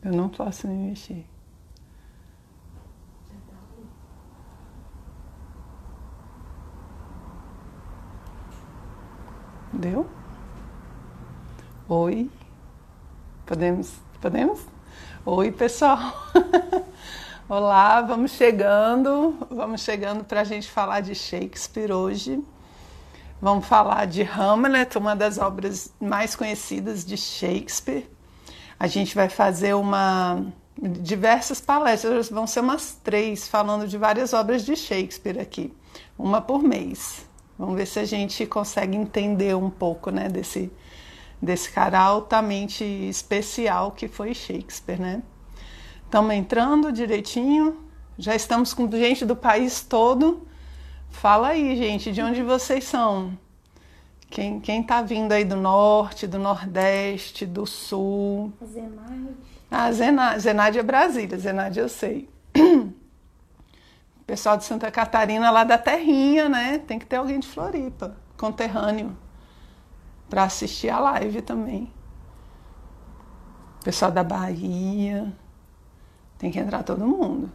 Eu não posso me mexer. Deu? Oi? Podemos? Podemos? Oi, pessoal! Olá, vamos chegando para a gente falar de Shakespeare hoje. Vamos falar de Hamlet, uma das obras mais conhecidas de Shakespeare. A gente vai fazer diversas palestras, vão ser umas 3, falando de várias obras de Shakespeare aqui, uma por mês. Vamos ver se a gente consegue entender um pouco, né, desse cara altamente especial que foi Shakespeare, né? Estamos entrando direitinho, já estamos com gente do país todo. Fala aí, gente, de onde vocês são? Quem tá vindo aí do norte, do nordeste, do sul? Zenaide. Ah, Zenaide é Brasília, Zenaide eu sei. Pessoal de Santa Catarina, lá da terrinha, né? Tem que ter alguém de Floripa, conterrâneo, para assistir a live também. Pessoal da Bahia, tem que entrar todo mundo.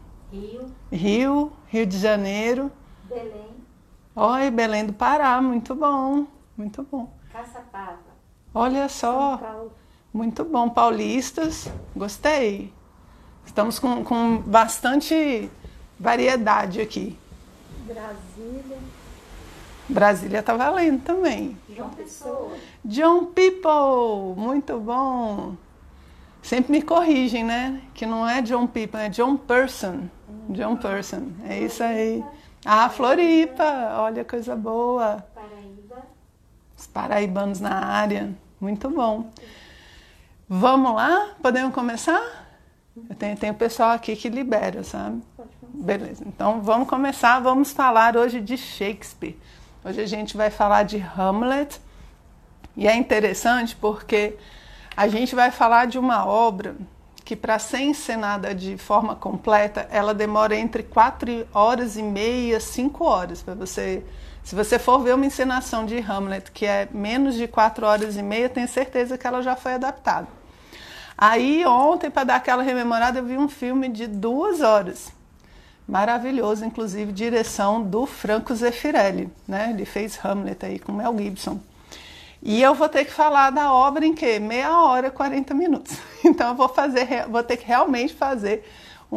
Rio de Janeiro. Belém. Oi, Belém do Pará, muito bom, muito bom. Caçapava. Olha só, São Paulo. muito bom. Paulistas, gostei. Estamos com bastante variedade aqui. Brasília. Brasília tá valendo também. João Pessoa. John People, muito bom. Sempre me corrigem, né? Que não é John People, é John Person. John Person, é isso aí. Ah, Floripa, olha coisa boa. Paraíba. Os paraibanos na área, muito bom. Vamos lá? Podemos começar? Eu tenho pessoal aqui que libera, sabe? Pode começar. Beleza, então vamos começar, vamos falar hoje de Shakespeare. Hoje a gente vai falar de Hamlet. E é interessante porque a gente vai falar de uma obra que, para ser encenada de forma completa, ela demora entre 4 horas e meia, 5 horas. Para você, se você for ver uma encenação de Hamlet que é menos de 4 horas e meia, tenho certeza que ela já foi adaptada. Aí ontem, para dar aquela rememorada, eu vi um filme de 2 horas. Maravilhoso, inclusive direção do Franco Zeffirelli, né? Ele fez Hamlet aí com Mel Gibson. E eu vou ter que falar da obra em quê? Meia hora, 40 minutos. Então eu vou ter que realmente fazer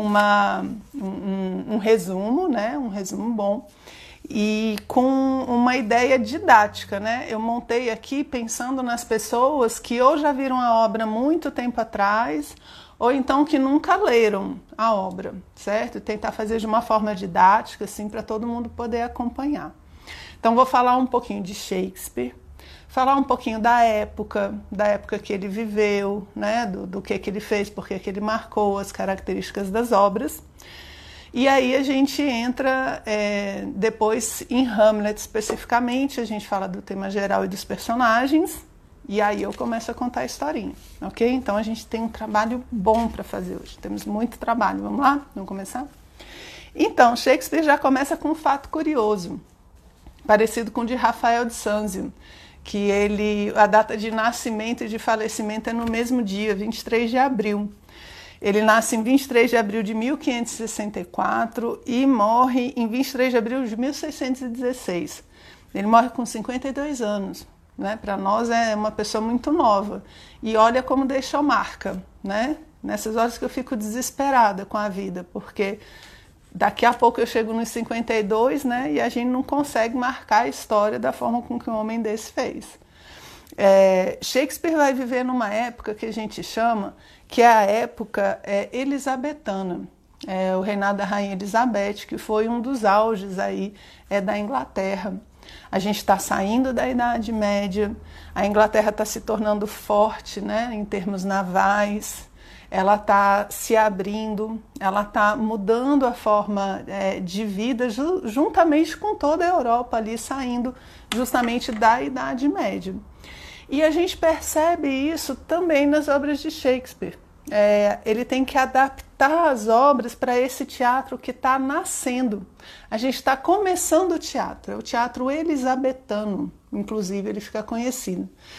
um resumo, né? Um resumo bom. E com uma ideia didática, né? Eu montei aqui pensando nas pessoas que ou já viram a obra muito tempo atrás, ou então que nunca leram a obra, certo? Tentar fazer de uma forma didática, assim, para todo mundo poder acompanhar. Então vou falar um pouquinho de Shakespeare, falar um pouquinho da época que ele viveu, né? Do que ele fez, porque que ele marcou, as características das obras. E aí a gente entra depois em Hamlet especificamente, a gente fala do tema geral e dos personagens, e aí eu começo a contar a historinha, ok? Então a gente tem um trabalho bom para fazer hoje, temos muito trabalho, vamos lá? Vamos começar? Então, Shakespeare já começa com um fato curioso, parecido com o de Rafael de Sanzio, que a data de nascimento e de falecimento é no mesmo dia, 23 de abril. Ele nasce em 23 de abril de 1564 e morre em 23 de abril de 1616. Ele morre com 52 anos. Né? Para nós é uma pessoa muito nova. E olha como deixou marca. Né? Nessas horas que eu fico desesperada com a vida, porque daqui a pouco eu chego nos 52, né? E a gente não consegue marcar a história da forma com que um homem desse fez. Shakespeare vai viver numa época que a gente chama que é a época elisabetana, o reinado da rainha Elizabeth, que foi um dos auges aí da Inglaterra. A gente está saindo da Idade Média, a Inglaterra está se tornando forte, né, em termos navais, ela está se abrindo, ela está mudando a forma de vida juntamente com toda a Europa ali, saindo justamente da Idade Média. E a gente percebe isso também nas obras de Shakespeare. Ele tem que adaptar as obras para esse teatro que está nascendo. A gente está começando o teatro, é o teatro elisabetano, inclusive ele fica conhecido.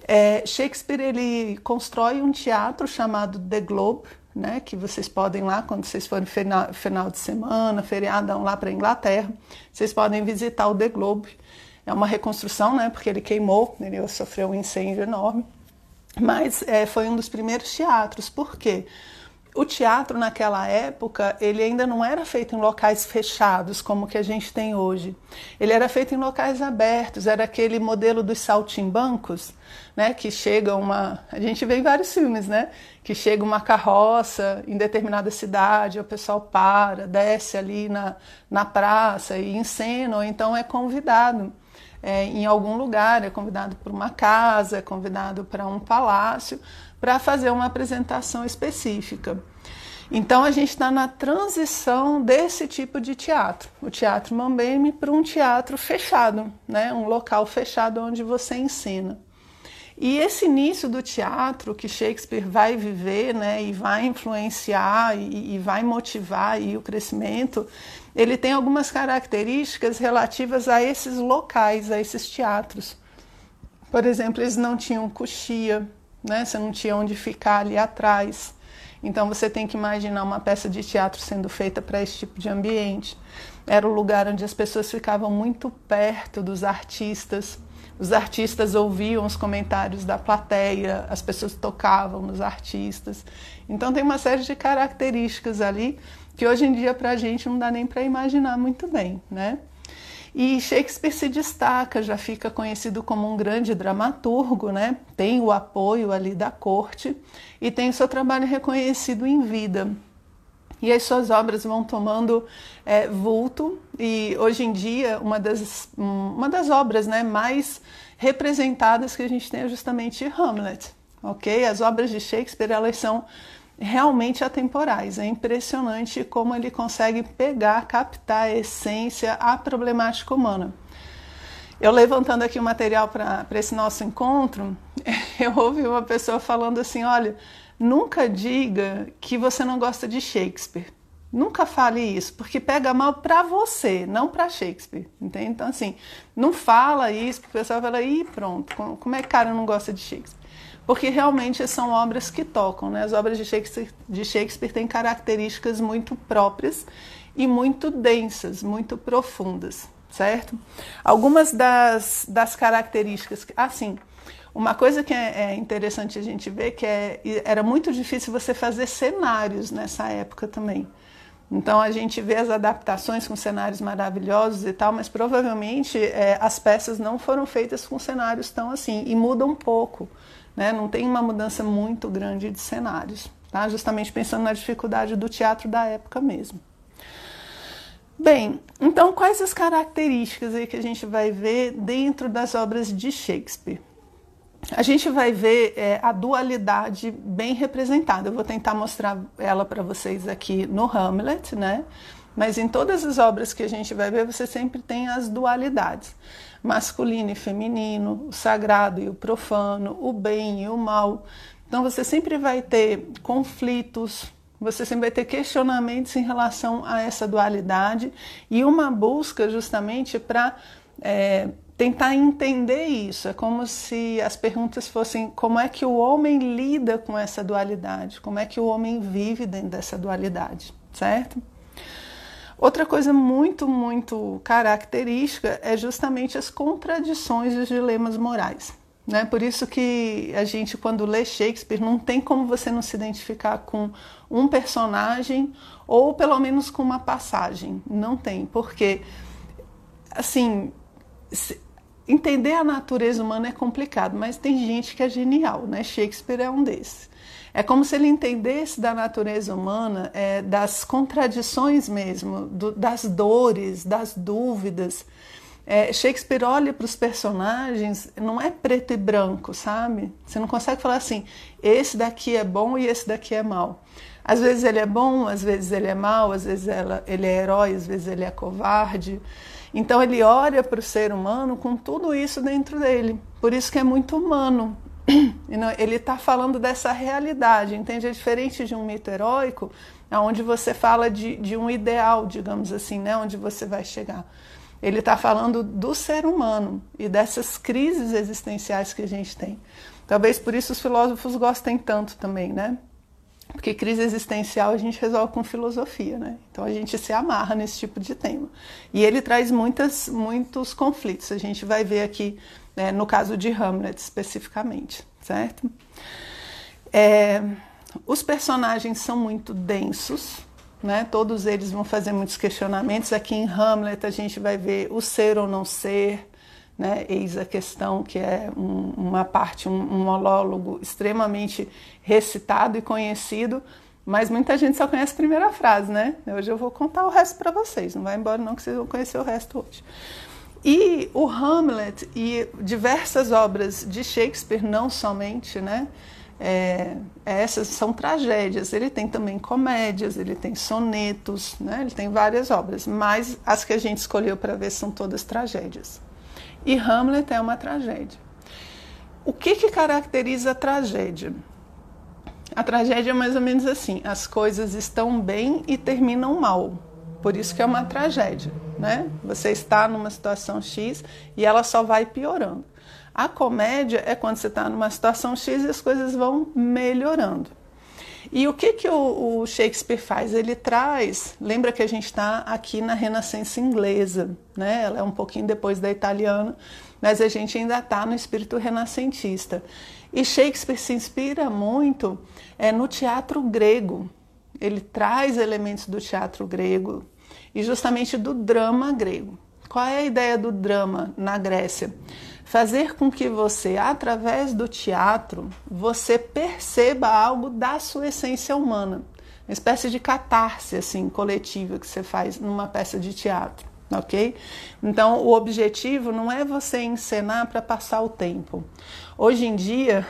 Shakespeare ele constrói um teatro chamado The Globe, né, que vocês podem lá, quando vocês forem final de semana, feriadão lá para a Inglaterra, vocês podem visitar o The Globe. É uma reconstrução, né, porque ele queimou, ele sofreu um incêndio enorme, mas foi um dos primeiros teatros. Por quê? O teatro naquela época, ele ainda não era feito em locais fechados, como que a gente tem hoje. Ele era feito em locais abertos, era aquele modelo dos saltimbancos, né, que chega a gente vê em vários filmes, né, que chega uma carroça em determinada cidade, o pessoal para, desce ali na praça e encena, ou então é convidado em algum lugar, é convidado para uma casa, é convidado para um palácio, para fazer uma apresentação específica. Então a gente está na transição desse tipo de teatro, o teatro mambembe, para um teatro fechado, né? Um local fechado onde você ensina. E esse início do teatro que Shakespeare vai viver, né, e vai influenciar e vai motivar aí o crescimento, ele tem algumas características relativas a esses locais, a esses teatros. Por exemplo, eles não tinham coxia, né? Você não tinha onde ficar ali atrás. Então você tem que imaginar uma peça de teatro sendo feita para esse tipo de ambiente. Era o lugar onde as pessoas ficavam muito perto dos artistas. Os artistas ouviam os comentários da plateia, as pessoas tocavam nos artistas. Então tem uma série de características ali que hoje em dia para a gente não dá nem para imaginar muito bem, né? E Shakespeare se destaca, já fica conhecido como um grande dramaturgo, né? Tem o apoio ali da corte e tem o seu trabalho reconhecido em vida. E as suas obras vão tomando vulto, e hoje em dia uma das obras, né, mais representadas que a gente tem é justamente Hamlet. Okay? As obras de Shakespeare, elas são realmente atemporais. É impressionante como ele consegue captar a essência, a problemática humana. Eu levantando aqui o material para esse nosso encontro, eu ouvi uma pessoa falando assim, olha, nunca diga que você não gosta de Shakespeare. Nunca fale isso, porque pega mal para você, não para Shakespeare, entende? Então, assim, não fala isso, porque o pessoal fala, ih, pronto, como é que o cara não gosta de Shakespeare? Porque realmente são obras que tocam, né? As obras de Shakespeare têm características muito próprias e muito densas, muito profundas, certo? Algumas das características, assim, uma coisa que é interessante a gente ver que era muito difícil você fazer cenários nessa época também. Então a gente vê as adaptações com cenários maravilhosos e tal, mas provavelmente as peças não foram feitas com cenários tão assim, e mudam um pouco. Né? Não tem uma mudança muito grande de cenários, tá? Justamente pensando na dificuldade do teatro da época mesmo. Bem, então quais as características aí que a gente vai ver dentro das obras de Shakespeare? A gente vai ver a dualidade bem representada. Eu vou tentar mostrar ela para vocês aqui no Hamlet, né? Mas em todas as obras que a gente vai ver, você sempre tem as dualidades. Masculino e feminino, o sagrado e o profano, o bem e o mal. Então você sempre vai ter conflitos, você sempre vai ter questionamentos em relação a essa dualidade e uma busca justamente para tentar entender isso. É como se as perguntas fossem como é que o homem lida com essa dualidade, como é que o homem vive dentro dessa dualidade, certo? Outra coisa muito, muito característica é justamente as contradições e os dilemas morais, né? Por isso que a gente, quando lê Shakespeare, não tem como você não se identificar com um personagem ou pelo menos com uma passagem. Não tem, porque, assim, entender a natureza humana é complicado, mas tem gente que é genial, né? Shakespeare é um desses. É como se ele entendesse da natureza humana, das contradições mesmo, das dores, das dúvidas. Shakespeare olha para os personagens, não é preto e branco, sabe? Você não consegue falar assim, esse daqui é bom e esse daqui é mau. Às vezes ele é bom, às vezes ele é mau, às vezes ele é herói, às vezes ele é covarde. Então ele olha para o ser humano com tudo isso dentro dele. Por isso que é muito humano. Ele está falando dessa realidade, entende? É diferente de um mito heróico, onde você fala de um ideal, digamos assim, né? Onde você vai chegar. ele está falando do ser humano e dessas crises existenciais que a gente tem. Talvez por isso os filósofos gostem tanto também, né? Porque crise existencial a gente resolve com filosofia, né? Então a gente se amarra nesse tipo de tema. E ele traz muitos conflitos, a gente vai ver aqui, né, no caso de Hamlet especificamente, certo? Os personagens são muito densos, né? Todos eles vão fazer muitos questionamentos. Aqui em Hamlet a gente vai ver o ser ou não ser, né? Eis a questão, que é uma parte, um monólogo extremamente recitado e conhecido, mas muita gente só conhece a primeira frase, né? Hoje eu vou contar o resto para vocês, não vai embora não que vocês vão conhecer o resto hoje. E o Hamlet e diversas obras de Shakespeare, não somente, né? Essas são tragédias. Ele tem também comédias, ele tem sonetos, né? Ele tem várias obras, mas as que a gente escolheu para ver são todas tragédias. E Hamlet é uma tragédia. O que caracteriza a tragédia? A tragédia é mais ou menos assim: as coisas estão bem e terminam mal. Por isso que é uma tragédia, né? Você está numa situação X e ela só vai piorando. A comédia é quando você está numa situação X e as coisas vão melhorando. E o que o Shakespeare faz? Ele traz, lembra que a gente está aqui na Renascença inglesa, né? Ela é um pouquinho depois da italiana, mas a gente ainda está no espírito renascentista. E Shakespeare se inspira muito no teatro grego. Ele traz elementos do teatro grego e justamente do drama grego. Qual é a ideia do drama na Grécia? Fazer com que você, através do teatro, você perceba algo da sua essência humana. Uma espécie de catarse assim, coletiva que você faz numa peça de teatro, ok? Então, o objetivo não é você encenar para passar o tempo. Hoje em dia,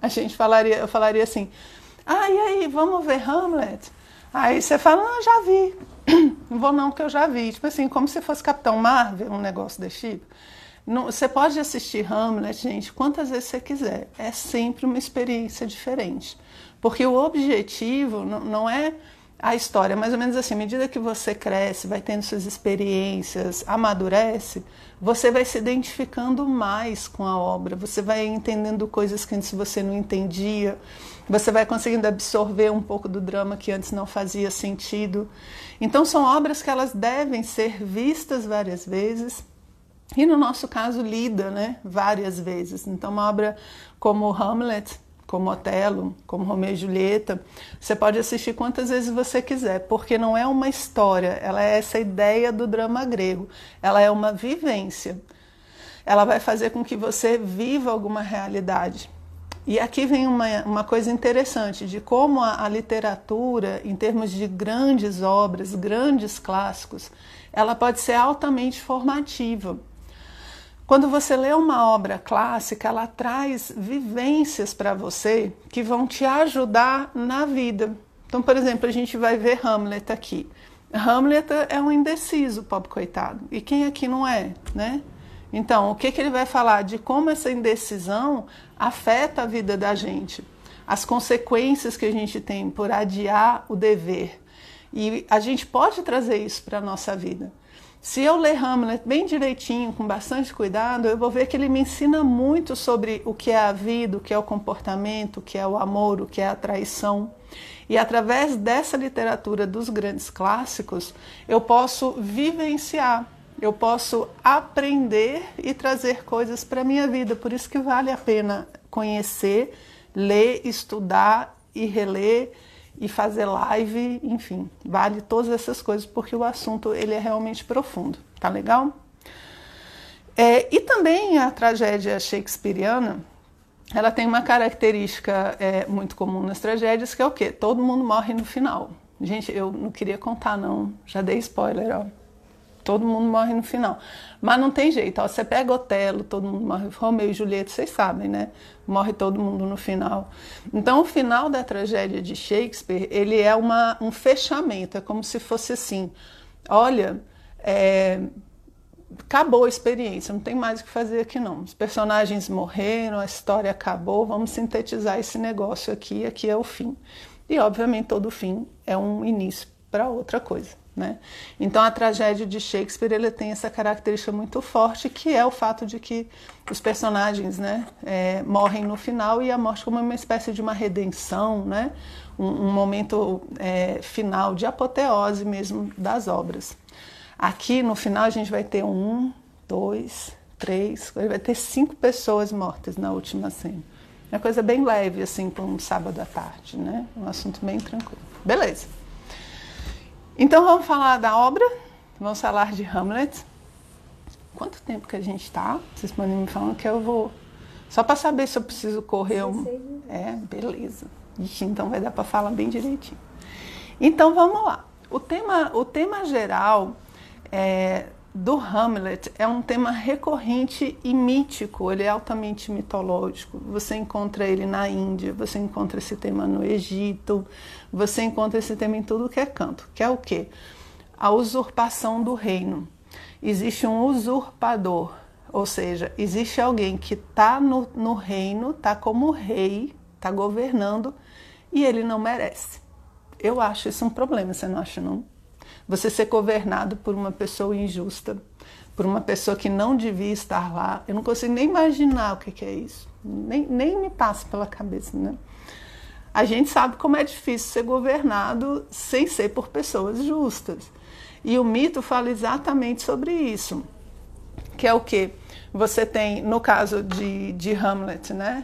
eu falaria assim: e aí, vamos ver Hamlet? Aí você fala: não, já vi. Não vou não, porque eu já vi. Tipo assim, como se fosse Capitão Marvel, um negócio desse tipo. Não, você pode assistir Hamlet, gente, quantas vezes você quiser. É sempre uma experiência diferente. Porque o objetivo não é a história, mais ou menos assim, à medida que você cresce, vai tendo suas experiências, amadurece, você vai se identificando mais com a obra, você vai entendendo coisas que antes você não entendia, você vai conseguindo absorver um pouco do drama que antes não fazia sentido. Então são obras que elas devem ser vistas várias vezes, e no nosso caso lida, né, várias vezes. Então uma obra como Hamlet, como Otelo, como Romeu e Julieta, você pode assistir quantas vezes você quiser, porque não é uma história, ela é essa ideia do drama grego, ela é uma vivência. Ela vai fazer com que você viva alguma realidade. E aqui vem uma coisa interessante de como a literatura, em termos de grandes obras, grandes clássicos, ela pode ser altamente formativa. Quando você lê uma obra clássica, ela traz vivências para você que vão te ajudar na vida. Então, por exemplo, a gente vai ver Hamlet aqui. Hamlet é um indeciso, pobre coitado. E quem aqui não é, né? Então, o que ele vai falar? De como essa indecisão afeta a vida da gente. As consequências que a gente tem por adiar o dever. E a gente pode trazer isso para a nossa vida. Se eu ler Hamlet bem direitinho, com bastante cuidado, eu vou ver que ele me ensina muito sobre o que é a vida, o que é o comportamento, o que é o amor, o que é a traição. E através dessa literatura dos grandes clássicos, eu posso vivenciar, eu posso aprender e trazer coisas para a minha vida. Por isso que vale a pena conhecer, ler, estudar e reler, e fazer live, enfim, vale todas essas coisas, porque o assunto ele é realmente profundo, tá legal? E também a tragédia shakespeariana, ela tem uma característica muito comum nas tragédias, que é o quê? Todo mundo morre no final. Gente, eu não queria contar não, já dei spoiler, ó. Todo mundo morre no final. Mas não tem jeito, ó, você pega Otelo, todo mundo morre. Romeu e Julieta, vocês sabem, né? Morre todo mundo no final. Então, o final da tragédia de Shakespeare, ele é um fechamento. É como se fosse assim, olha, acabou a experiência, não tem mais o que fazer aqui não. Os personagens morreram, a história acabou, vamos sintetizar esse negócio aqui é o fim. E, obviamente, todo fim é um início para outra coisa. né? Então a tragédia de Shakespeare ele tem essa característica muito forte, que é o fato de que os personagens, né, morrem no final, e a morte como uma espécie de uma redenção, né, um momento final de apoteose mesmo das obras. Aqui no final a gente vai ter 1, 2, 3, vai ter 5 pessoas mortas na última cena. É uma coisa bem leve, assim, para um sábado à tarde, né? Um assunto bem tranquilo. Beleza. Então vamos falar da obra, vamos falar de Hamlet. Quanto tempo que a gente está? Vocês podem me falar que eu vou... Só para saber se eu preciso correr um... beleza. Ixi, então vai dar para falar bem direitinho. Então vamos lá. O tema geral do Hamlet é um tema recorrente e mítico, ele é altamente mitológico. Você encontra ele na Índia, você encontra esse tema no Egito, você encontra esse tema em tudo que é canto, que é o quê? A usurpação do reino. Existe um usurpador, ou seja, existe alguém que está no reino, está como rei, está governando, e ele não merece. Eu acho isso um problema, você não acha, não? Você ser governado por uma pessoa injusta, por uma pessoa que não devia estar lá. Eu não consigo nem imaginar o que é isso. Nem me passa pela cabeça, né? A gente sabe como é difícil ser governado sem ser por pessoas justas. E o mito fala exatamente sobre isso. Que é o quê? Você tem, no caso de Hamlet, né?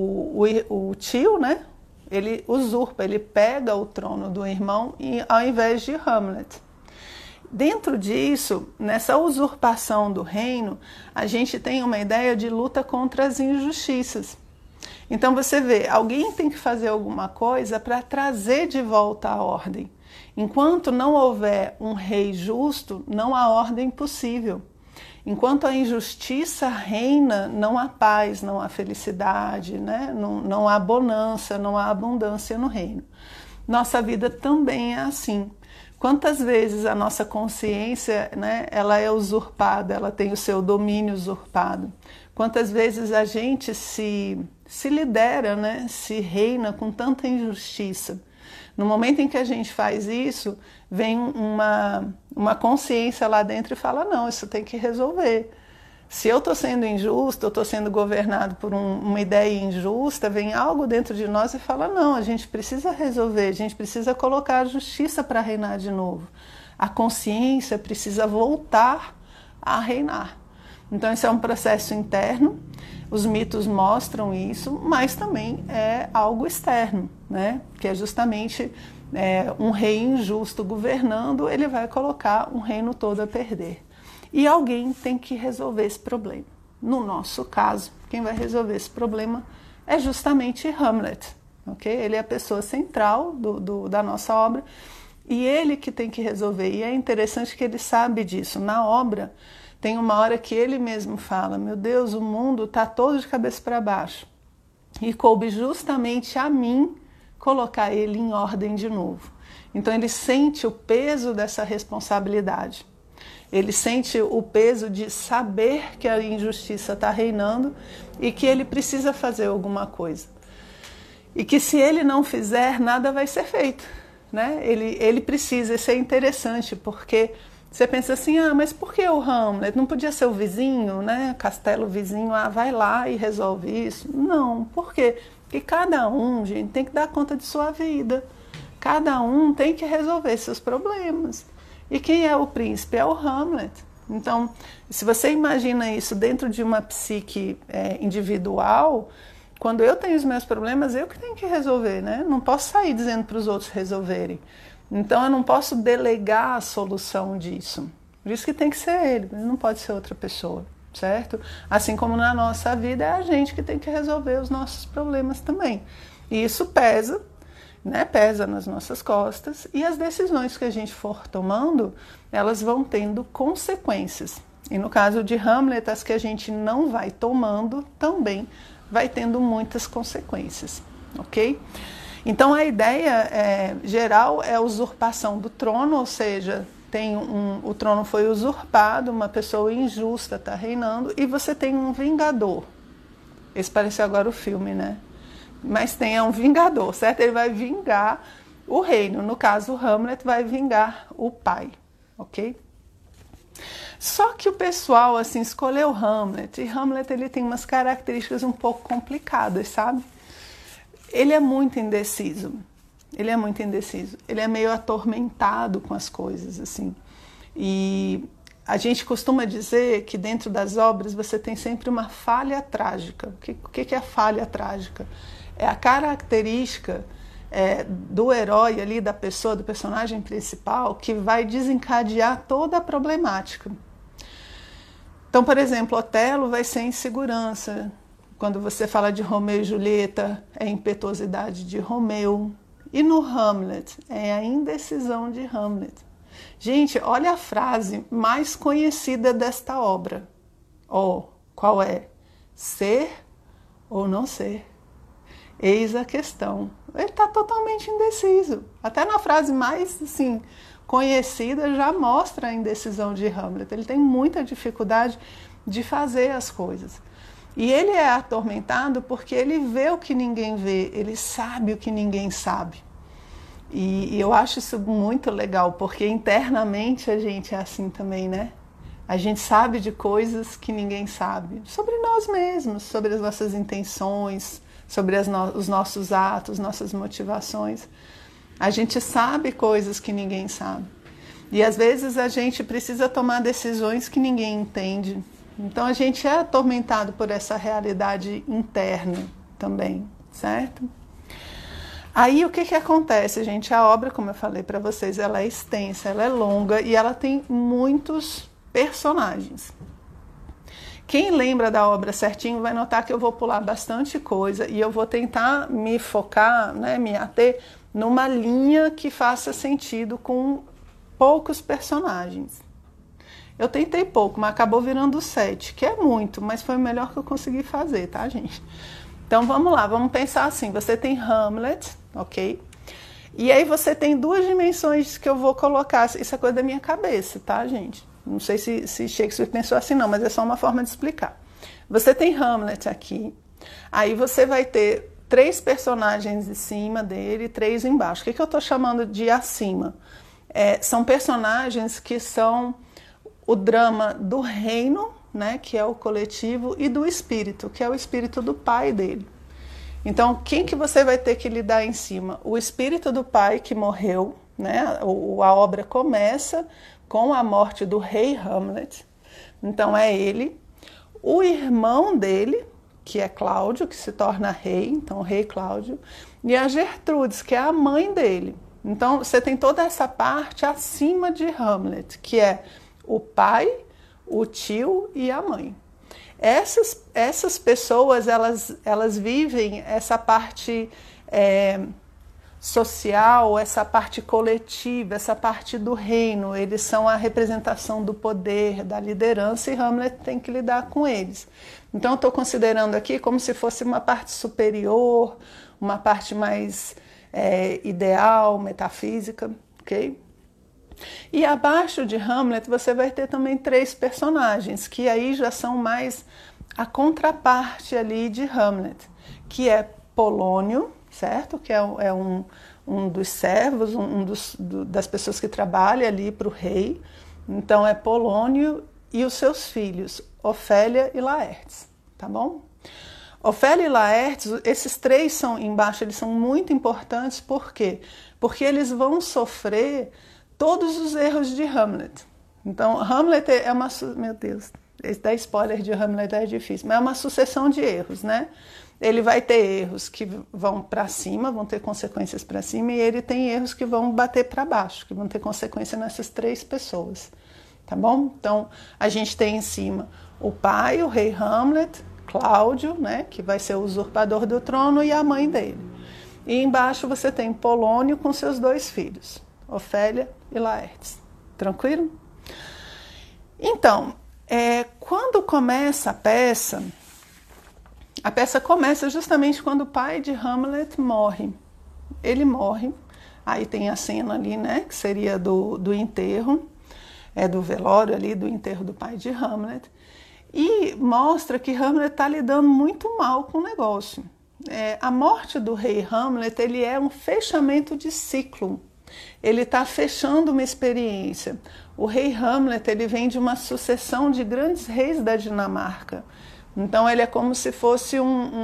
O tio, né? Ele usurpa, ele pega o trono do irmão ao invés de Hamlet. Dentro disso, nessa usurpação do reino, a gente tem uma ideia de luta contra as injustiças. Então você vê, alguém tem que fazer alguma coisa para trazer de volta a ordem. Enquanto não houver um rei justo, não há ordem possível. Enquanto a injustiça reina, não há paz, não há felicidade, né? Não há bonança, não há abundância no reino. Nossa vida também é assim. Quantas vezes a nossa consciência, né, ela é usurpada, ela tem o seu domínio usurpado. Quantas vezes a gente se lidera, né, se reina com tanta injustiça. No momento em que a gente faz isso, vem uma consciência lá dentro e fala, não, isso tem que resolver. Se eu estou sendo injusto, eu estou sendo governado por uma ideia injusta, vem algo dentro de nós e fala, não, a gente precisa resolver, a gente precisa colocar a justiça para reinar de novo. A consciência precisa voltar a reinar. Então esse é um processo interno, os mitos mostram isso, mas também é algo externo, né? Que é justamente um rei injusto governando, ele vai colocar um reino todo a perder. E alguém tem que resolver esse problema. No nosso caso, quem vai resolver esse problema é justamente Hamlet. Okay? Ele é a pessoa central da nossa obra e ele que tem que resolver. E é interessante que ele sabe disso. Na obra, tem uma hora que ele mesmo fala, meu Deus, o mundo está todo de cabeça para baixo. E coube justamente a mim colocar ele em ordem de novo. Então ele sente o peso dessa responsabilidade. Ele sente o peso de saber que a injustiça está reinando e que ele precisa fazer alguma coisa. E que se ele não fizer, nada vai ser feito, né? Ele precisa, isso é interessante, porque você pensa assim, mas por que o Hamlet? Não podia ser o vizinho, né? Castelo vizinho, vai lá e resolve isso. Não, por quê? Porque cada um, gente, tem que dar conta de sua vida. Cada um tem que resolver seus problemas. E quem é o príncipe? É o Hamlet. Então, se você imagina isso dentro de uma psique individual, quando eu tenho os meus problemas, eu que tenho que resolver, né? Não posso sair dizendo para os outros resolverem. Então, eu não posso delegar a solução disso. Por isso que tem que ser ele não pode ser outra pessoa, certo? Assim como na nossa vida, é a gente que tem que resolver os nossos problemas também. E isso pesa, né, pesa nas nossas costas, e as decisões que a gente for tomando, elas vão tendo consequências. E no caso de Hamlet, as que a gente não vai tomando também vai tendo muitas consequências, ok? Então a ideia geral é a usurpação do trono, ou seja, o trono foi usurpado, uma pessoa injusta está reinando, e você tem um vingador. Esse pareceu agora o filme, né? Mas tem um vingador, certo? Ele vai vingar o reino. No caso, Hamlet vai vingar o pai, ok? Só que o pessoal, assim, escolheu Hamlet, e Hamlet ele tem umas características um pouco complicadas, sabe? Ele é muito indeciso, ele é meio atormentado com as coisas, assim. E a gente costuma dizer que dentro das obras você tem sempre uma falha trágica. O que é a falha trágica? É a característica do herói ali, da pessoa, do personagem principal, que vai desencadear toda a problemática. Então, por exemplo, Otelo vai ser insegurança. Quando você fala de Romeu e Julieta, é a impetuosidade de Romeu. E no Hamlet, é a indecisão de Hamlet. Gente, olha a frase mais conhecida desta obra. Qual é? Ser ou não ser? Eis a questão. Ele está totalmente indeciso. Até na frase mais assim, conhecida já mostra a indecisão de Hamlet. Ele tem muita dificuldade de fazer as coisas. E ele é atormentado porque ele vê o que ninguém vê, ele sabe o que ninguém sabe. E eu acho isso muito legal, porque internamente a gente é assim também, né? A gente sabe de coisas que ninguém sabe. Sobre nós mesmos, sobre as nossas intenções, sobre os nossos atos, nossas motivações. A gente sabe coisas que ninguém sabe. E às vezes a gente precisa tomar decisões que ninguém entende. Então a gente é atormentado por essa realidade interna também, certo? Aí o que acontece, gente? A obra, como eu falei para vocês, ela é extensa, ela é longa e ela tem muitos personagens. Quem lembra da obra certinho vai notar que eu vou pular bastante coisa e eu vou tentar me focar, né, me ater numa linha que faça sentido com poucos personagens. Eu tentei pouco, mas acabou virando 7, que é muito, mas foi o melhor que eu consegui fazer, tá, gente? Então vamos lá, vamos pensar assim, você tem Hamlet, ok? E aí você tem duas dimensões que eu vou colocar, isso é coisa da minha cabeça, tá, gente? Não sei se Shakespeare pensou assim não, mas é só uma forma de explicar. Você tem Hamlet aqui, aí você vai ter 3 personagens em cima dele e 3 embaixo. O que eu estou chamando de acima? São personagens que são o drama do reino, né, que é o coletivo, e do espírito, que é o espírito do pai dele. Então, quem que você vai ter que lidar em cima? O espírito do pai que morreu, né? A obra começa com a morte do rei Hamlet. Então, é ele. O irmão dele, que é Cláudio, que se torna rei, então o rei Cláudio, e a Gertrudes, que é a mãe dele. Então, você tem toda essa parte acima de Hamlet, que é o pai, o tio e a mãe. Essas pessoas, elas vivem essa parte social, essa parte coletiva, essa parte do reino. Eles são a representação do poder, da liderança, e Hamlet tem que lidar com eles. Então, eu estou considerando aqui como se fosse uma parte superior, uma parte mais ideal, metafísica, ok? E abaixo de Hamlet você vai ter também 3 personagens, que aí já são mais a contraparte ali de Hamlet, que é Polônio, certo? Que é um dos servos, das pessoas que trabalham ali para o rei. Então é Polônio e os seus filhos, Ofélia e Laertes, tá bom? Ofélia e Laertes, esses 3 são embaixo, eles são muito importantes, por quê? Porque eles vão sofrer todos os erros de Hamlet. Então, Hamlet é uma... Meu Deus, dar spoiler de Hamlet é difícil, mas é uma sucessão de erros, né? Ele vai ter erros que vão para cima, vão ter consequências para cima, e ele tem erros que vão bater para baixo, que vão ter consequência nessas 3 pessoas, tá bom? Então, a gente tem em cima o pai, o rei Hamlet, Cláudio, né, que vai ser o usurpador do trono, e a mãe dele. E embaixo você tem Polônio com seus 2 filhos, Ofélia e Laertes. Tranquilo? Então, quando começa a peça começa justamente quando o pai de Hamlet morre. Ele morre, aí tem a cena ali, né, que seria do enterro, do velório ali, do enterro do pai de Hamlet, e mostra que Hamlet está lidando muito mal com o negócio. a morte do rei Hamlet, ele é um fechamento de ciclo. Ele está fechando uma experiência. O rei Hamlet, ele vem de uma sucessão de grandes reis da Dinamarca. Então ele é como se fosse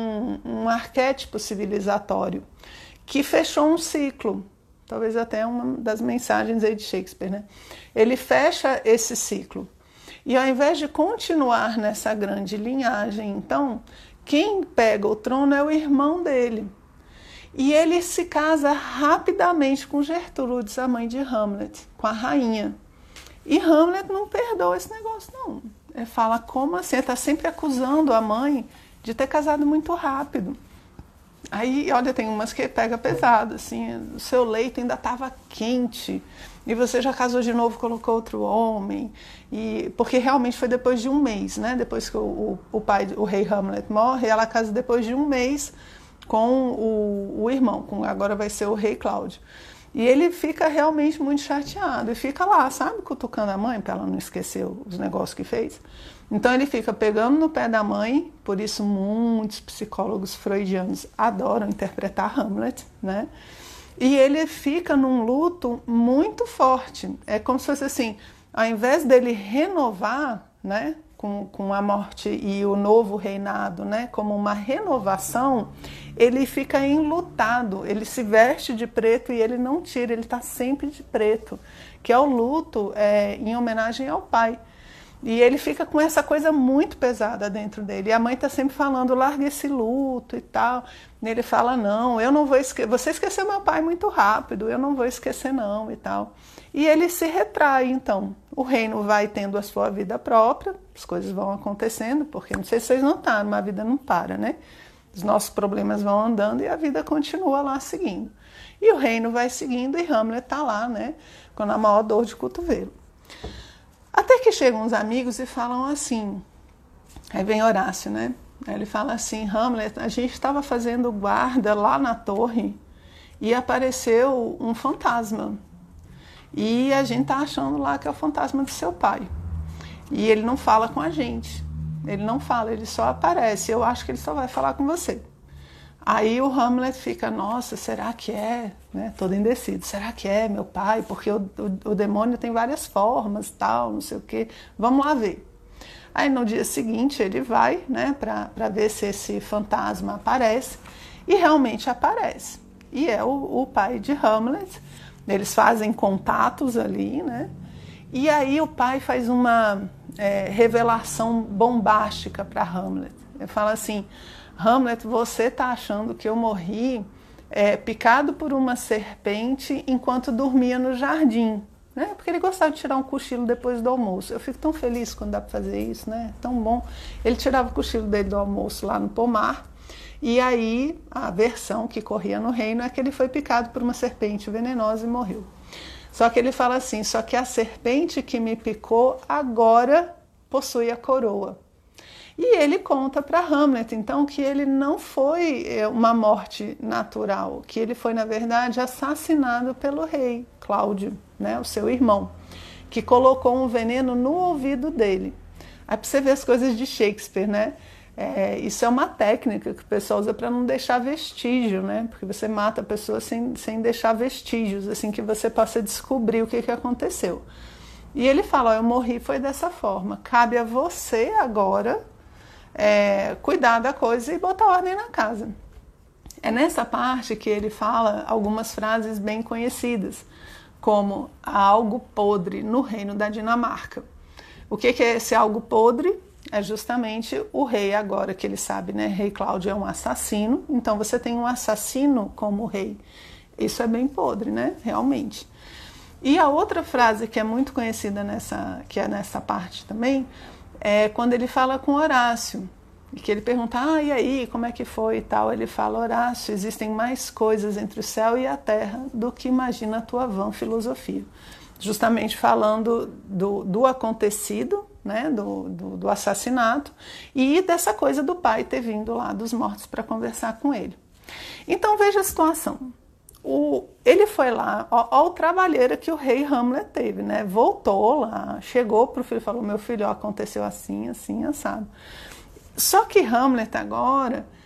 um arquétipo civilizatório que fechou um ciclo. Talvez até uma das mensagens aí de Shakespeare, né? Ele fecha esse ciclo. E ao invés de continuar nessa grande linhagem, então, quem pega o trono é o irmão dele. E ele se casa rapidamente com Gertrudes, a mãe de Hamlet, com a rainha. E Hamlet não perdoa esse negócio, não. Ele fala, como assim? Ele está sempre acusando a mãe de ter casado muito rápido. Aí, olha, tem umas que pega pesado, assim, o seu leito ainda estava quente, e você já casou de novo, colocou outro homem, porque realmente foi depois de um mês, né? Depois que o rei Hamlet morre, ela casa depois de um mês com o irmão, agora vai ser o rei Cláudio. E ele fica realmente muito chateado, e fica lá, sabe, cutucando a mãe, para ela não esquecer os negócios que fez. Então ele fica pegando no pé da mãe, por isso muitos psicólogos freudianos adoram interpretar Hamlet, né? E ele fica num luto muito forte. É como se fosse assim, ao invés dele renovar, né, com a morte e o novo reinado, né, como uma renovação, ele fica enlutado, ele se veste de preto e ele não tira, ele está sempre de preto, que é o luto em homenagem ao pai. E ele fica com essa coisa muito pesada dentro dele. E a mãe está sempre falando, larga esse luto e tal. E ele fala, não, eu não vou esquecer. Você esqueceu meu pai muito rápido, eu não vou esquecer não e tal. E ele se retrai, então. O reino vai tendo a sua vida própria, as coisas vão acontecendo, porque não sei se vocês notaram, mas a vida não para, né? Os nossos problemas vão andando e a vida continua lá seguindo. E o reino vai seguindo e Hamlet está lá, né? Com a maior dor de cotovelo. Até que chegam uns amigos e falam assim, aí vem Horácio, né? Aí ele fala assim, Hamlet, a gente estava fazendo guarda lá na torre e apareceu um fantasma. E a gente tá achando lá que é o fantasma do seu pai. E ele não fala com a gente. Ele não fala, ele só aparece. Eu acho que ele só vai falar com você. Aí o Hamlet fica, nossa, será que é? Né? Todo indeciso, será que é meu pai? Porque o demônio tem várias formas, tal, não sei o quê. Vamos lá ver. Aí no dia seguinte ele vai, né, para ver se esse fantasma aparece. E realmente aparece. E é o pai de Hamlet. Eles fazem contatos ali, né? E aí o pai faz uma revelação bombástica para Hamlet. Ele fala assim, Hamlet, você está achando que eu morri picado por uma serpente enquanto dormia no jardim, né? Porque ele gostava de tirar um cochilo depois do almoço. Eu fico tão feliz quando dá para fazer isso, né? Tão bom. Ele tirava o cochilo dele do almoço lá no pomar, e aí a versão que corria no reino é que ele foi picado por uma serpente venenosa e morreu. Só que ele fala assim, só que a serpente que me picou agora possui a coroa. E ele conta para Hamlet, então, que ele não foi uma morte natural, que ele foi, na verdade, assassinado pelo rei Cláudio, né, o seu irmão, que colocou um veneno no ouvido dele. Aí para você ver as coisas de Shakespeare, né? Isso é uma técnica que o pessoal usa para não deixar vestígio, né? Porque você mata a pessoa sem deixar vestígios, assim que você possa descobrir o que aconteceu. E ele fala, eu morri foi dessa forma, cabe a você agora cuidar da coisa e botar ordem na casa. É nessa parte que ele fala algumas frases bem conhecidas, como há algo podre no reino da Dinamarca. O que é esse algo podre? É justamente o rei agora, que ele sabe, né? Rei Cláudio é um assassino, então você tem um assassino como rei. Isso é bem podre, né? Realmente. E a outra frase que é muito conhecida nessa parte também, é quando ele fala com Horácio, e que ele pergunta, e aí, como é que foi e tal? Ele fala, Horácio, existem mais coisas entre o céu e a terra do que imagina a tua vã filosofia. Justamente falando do acontecido, né, do assassinato, e dessa coisa do pai ter vindo lá dos mortos para conversar com ele. Então veja a situação. Ele foi lá, ó o trabalheiro que o rei Hamlet teve, né? Voltou lá, chegou para o filho e falou, meu filho, ó, aconteceu assim, assim, assado. Só que Hamlet agora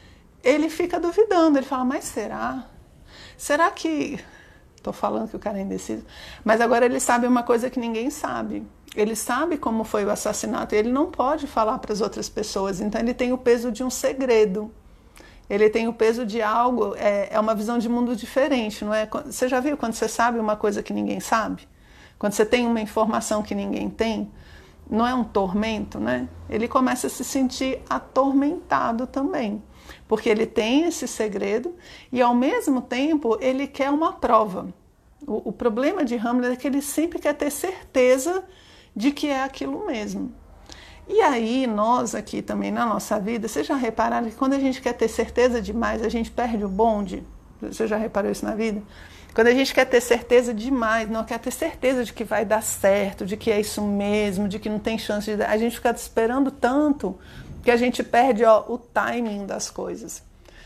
ele fica duvidando, ele fala, mas será? Será que... Estou falando que o cara é indeciso, mas agora ele sabe uma coisa que ninguém sabe. Ele sabe como foi o assassinato e ele não pode falar para as outras pessoas, então ele tem o peso de um segredo. Ele tem o peso de algo, é uma visão de mundo diferente, não é? Você já viu quando você sabe uma coisa que ninguém sabe? Quando você tem uma informação que ninguém tem, não é um tormento, né? Ele começa a se sentir atormentado também, porque ele tem esse segredo e, ao mesmo tempo, ele quer uma prova. O problema de Hamlet é que ele sempre quer ter certeza de que é aquilo mesmo. E aí, nós aqui também na nossa vida, vocês já repararam que quando a gente quer ter certeza demais, a gente perde o bonde? Você já reparou isso na vida? Quando a gente quer ter certeza demais, não quer ter certeza de que vai dar certo, de que é isso mesmo, de que não tem chance de dar, a gente fica esperando tanto que a gente perde o timing das coisas.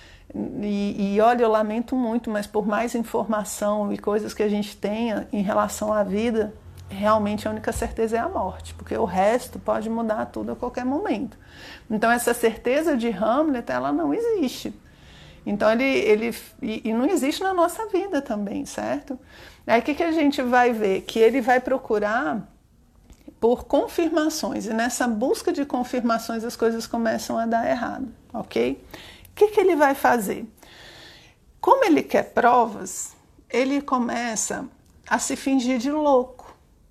E olha, eu lamento muito, mas por mais informação e coisas que a gente tenha em relação à vida, realmente a única certeza é a morte, porque o resto pode mudar tudo a qualquer momento. Então essa certeza de Hamlet, ela não existe. Então e não existe na nossa vida também, certo? Aí o que a gente vai ver? Que ele vai procurar por confirmações, e nessa busca de confirmações as coisas começam a dar errado, ok? O que ele vai fazer? Como ele quer provas, ele começa a se fingir de louco.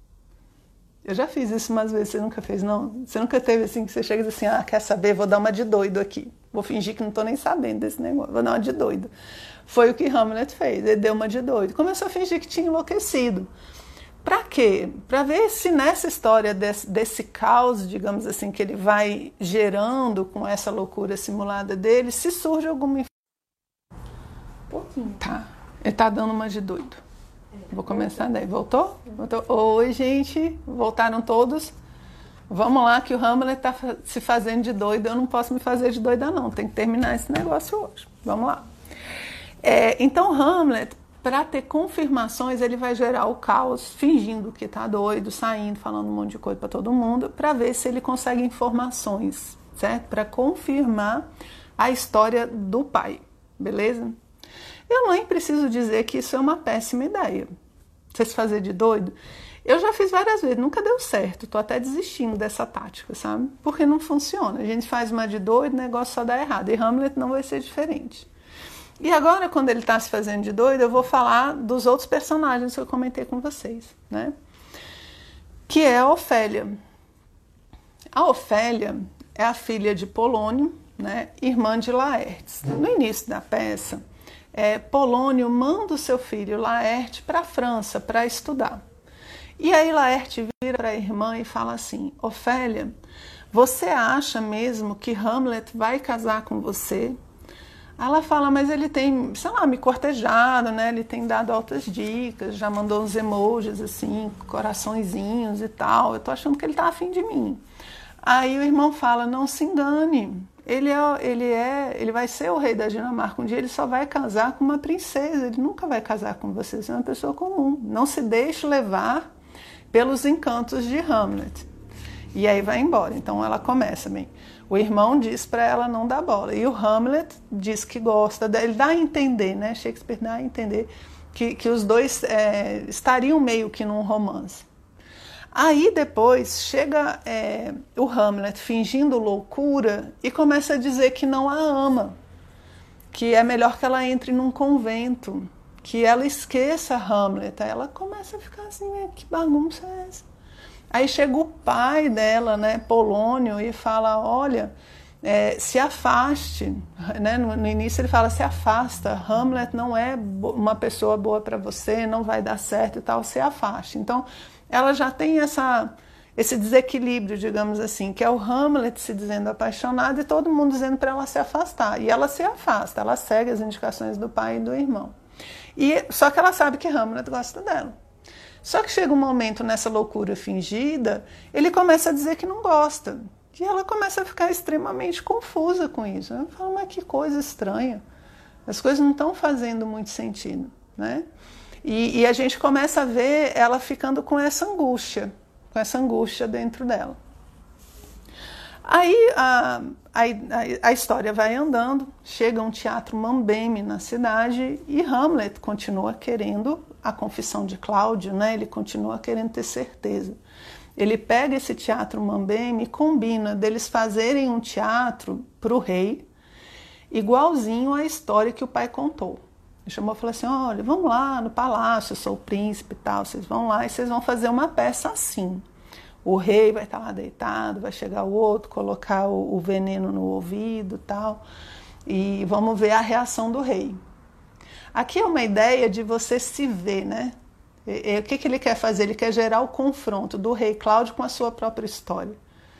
Eu já fiz isso umas vezes, você nunca fez, não? Você nunca teve assim, que você chega e diz assim, quer saber, vou dar uma de doido aqui. Vou fingir que não estou nem sabendo desse negócio, vou dar uma de doido. Foi o que Hamlet fez, ele deu uma de doido. Começou a fingir que tinha enlouquecido. Para quê? Para ver se nessa história desse caos, digamos assim, que ele vai gerando com essa loucura simulada dele, se surge alguma informação. Pouquinho. Tá, ele está dando uma de doido. Vou começar daí. Voltou? Voltou? Oi, gente. Voltaram todos? Vamos lá, que o Hamlet está se fazendo de doido. Eu não posso me fazer de doida, não. Tem que terminar esse negócio hoje. Vamos lá. Então, Hamlet, para ter confirmações, ele vai gerar o caos, fingindo que está doido, saindo, falando um monte de coisa para todo mundo, para ver se ele consegue informações, certo? Para confirmar a história do pai. Beleza? Eu nem preciso dizer que isso é uma péssima ideia. Você se fazer de doido. Eu já fiz várias vezes, nunca deu certo. Estou até desistindo dessa tática, sabe? Porque não funciona. A gente faz uma de doido, o negócio só dá errado. E Hamlet não vai ser diferente. E agora, quando ele está se fazendo de doido, eu vou falar dos outros personagens que eu comentei com vocês, né? Que é a Ofélia. A Ofélia é a filha de Polônio, né? Irmã de Laertes. No início da peça, Polônio manda o seu filho Laerte para a França para estudar. E aí Laerte vira para a irmã e fala assim, Ofélia, você acha mesmo que Hamlet vai casar com você? Ela fala, mas ele tem, sei lá, me cortejado, né? Ele tem dado altas dicas, já mandou uns emojis assim, coraçõezinhos e tal. Eu tô achando que ele tá afim de mim. Aí o irmão fala, não se engane. Ele vai ser o rei da Dinamarca. Um dia ele só vai casar com uma princesa. Ele nunca vai casar com você. Você é uma pessoa comum. Não se deixe levar pelos encantos de Hamlet. E aí vai embora. Então ela começa bem. O irmão diz para ela não dar bola. E o Hamlet diz que gosta. Ele dá a entender, né? Shakespeare dá a entender que os dois estariam meio que num romance. Aí depois chega o Hamlet fingindo loucura e começa a dizer que não a ama, que é melhor que ela entre num convento, que ela esqueça Hamlet. Aí ela começa a ficar assim, que bagunça é essa? Aí chega o pai dela, né, Polônio, e fala, olha, se afaste. Né? No início ele fala, se afasta, Hamlet não é uma pessoa boa para você, não vai dar certo e tal, se afaste. Então, ela já tem esse desequilíbrio, digamos assim, que é o Hamlet se dizendo apaixonado e todo mundo dizendo para ela se afastar. E ela se afasta, ela segue as indicações do pai e do irmão. Só que ela sabe que Hamlet gosta dela. Só que chega um momento nessa loucura fingida, ele começa a dizer que não gosta. E ela começa a ficar extremamente confusa com isso. Ela fala, mas que coisa estranha. As coisas não estão fazendo muito sentido, né? E a gente começa a ver ela ficando com essa angústia dentro dela. Aí a história vai andando, chega um teatro mambembe na cidade e Hamlet continua querendo a confissão de Cláudio, né? Ele continua querendo ter certeza. Ele pega esse teatro mambembe e combina deles fazerem um teatro para o rei, igualzinho à história que o pai contou. Ele chamou e falou assim, olha, vamos lá no palácio, eu sou o príncipe e tal, vocês vão lá e vocês vão fazer uma peça assim. O rei vai estar lá deitado, vai chegar o outro, colocar o veneno no ouvido e tal, e vamos ver a reação do rei. Aqui é uma ideia de você se ver, né? O que ele quer fazer? Ele quer gerar o confronto do rei Cláudio com a sua própria história.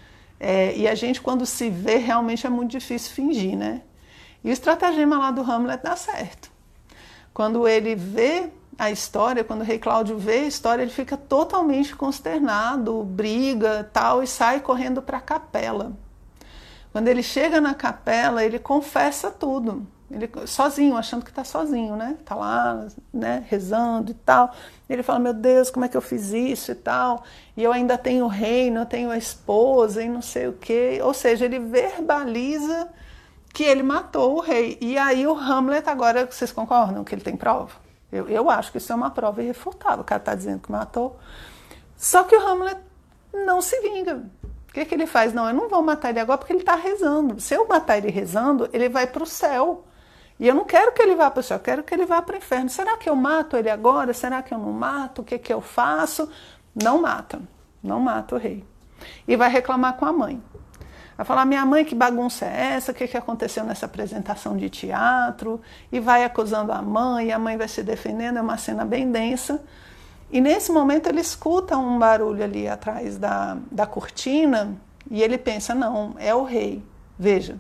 E a gente, quando se vê, realmente é muito difícil fingir, né? E o estratagema lá do Hamlet dá certo. Quando ele vê a história, quando o rei Cláudio vê a história, ele fica totalmente consternado, briga tal, e sai correndo para a capela. Quando ele chega na capela, ele confessa tudo. Ele, sozinho, achando que está sozinho, né? Está lá, né, rezando e tal. Ele fala, meu Deus, como é que eu fiz isso e tal? E eu ainda tenho o reino, eu tenho a esposa e não sei o quê. Ou seja, ele verbaliza que ele matou o rei. E aí o Hamlet, agora, vocês concordam que ele tem prova? Eu acho que isso é uma prova irrefutável. O cara está dizendo que matou. Só que o Hamlet não se vinga. O que ele faz? Não, eu não vou matar ele agora porque ele está rezando. Se eu matar ele rezando, ele vai para o céu. E eu não quero que ele vá para o céu, eu quero que ele vá para o inferno. Será que eu mato ele agora? Será que eu não mato? O que eu faço? Não mata o rei. E vai reclamar com a mãe. Vai falar, minha mãe, que bagunça é essa? O que aconteceu nessa apresentação de teatro? E vai acusando a mãe vai se defendendo, é uma cena bem densa. E nesse momento ele escuta um barulho ali atrás da cortina e ele pensa, não, é o rei. Veja,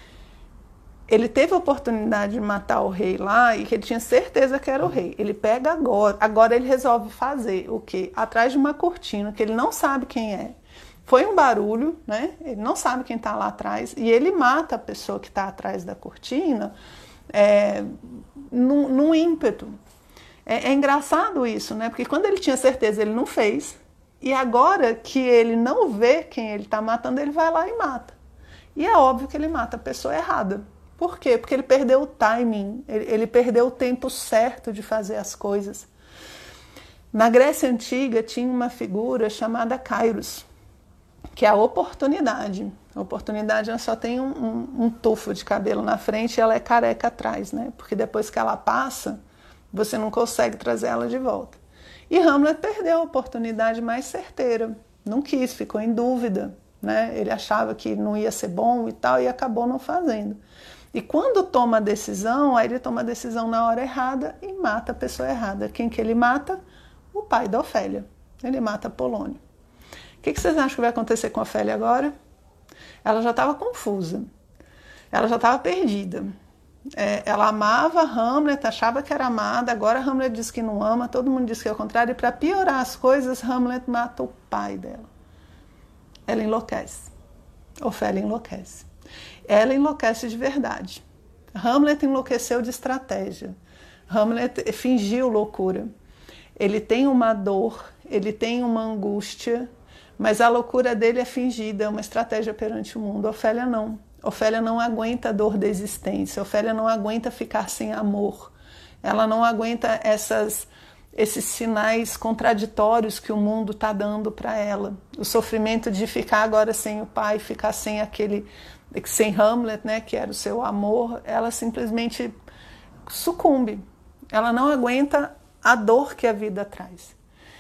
ele teve a oportunidade de matar o rei lá e que ele tinha certeza que era o rei. Ele pega agora ele resolve fazer o quê? Atrás de uma cortina que ele não sabe quem é. Foi um barulho, né? Ele não sabe quem está lá atrás e ele mata a pessoa que está atrás da cortina num ímpeto. É engraçado isso, né? Porque quando ele tinha certeza, ele não fez. E agora que ele não vê quem ele está matando, ele vai lá e mata. E é óbvio que ele mata a pessoa errada. Por quê? Porque ele perdeu o timing, ele perdeu o tempo certo de fazer as coisas. Na Grécia Antiga tinha uma figura chamada Kairos, que é a oportunidade. A oportunidade, ela só tem um tufo de cabelo na frente e ela é careca atrás, né? Porque depois que ela passa, você não consegue trazer ela de volta. E Hamlet perdeu a oportunidade mais certeira. Não quis, ficou em dúvida, né? Ele achava que não ia ser bom e tal e acabou não fazendo. E quando toma a decisão, aí ele toma a decisão na hora errada e mata a pessoa errada. Quem que ele mata? O pai da Ofélia. Ele mata Polônio. O que vocês acham que vai acontecer com a Ofélia agora? Ela já estava confusa. Ela já estava perdida. Ela amava Hamlet, achava que era amada, agora Hamlet diz que não ama, todo mundo diz que é o contrário, e para piorar as coisas, Hamlet mata o pai dela. Ela enlouquece. Ofélia enlouquece. Ela enlouquece de verdade. Hamlet enlouqueceu de estratégia. Hamlet fingiu loucura. Ele tem uma dor, ele tem uma angústia, mas a loucura dele é fingida, é uma estratégia perante o mundo. Ofélia não. Ofélia não aguenta a dor da existência. Ofélia não aguenta ficar sem amor. Ela não aguenta esses sinais contraditórios que o mundo está dando para ela. O sofrimento de ficar agora sem o pai, ficar sem Hamlet, né, que era o seu amor, ela simplesmente sucumbe. Ela não aguenta a dor que a vida traz.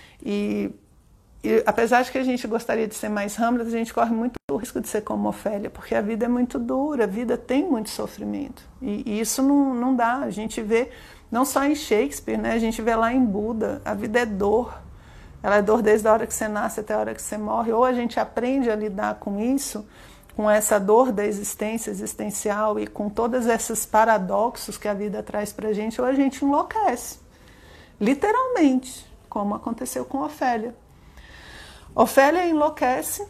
E apesar de que a gente gostaria de ser mais Hamlet, a gente corre muito o risco de ser como Ofélia, porque a vida é muito dura, a vida tem muito sofrimento. E isso não dá. A gente vê, não só em Shakespeare, né? A gente vê lá em Buda, a vida é dor. Ela é dor desde a hora que você nasce até a hora que você morre. Ou a gente aprende a lidar com isso, com essa dor da existência existencial e com todos esses paradoxos que a vida traz pra gente, ou a gente enlouquece. Literalmente, como aconteceu com Ofélia. Ofélia enlouquece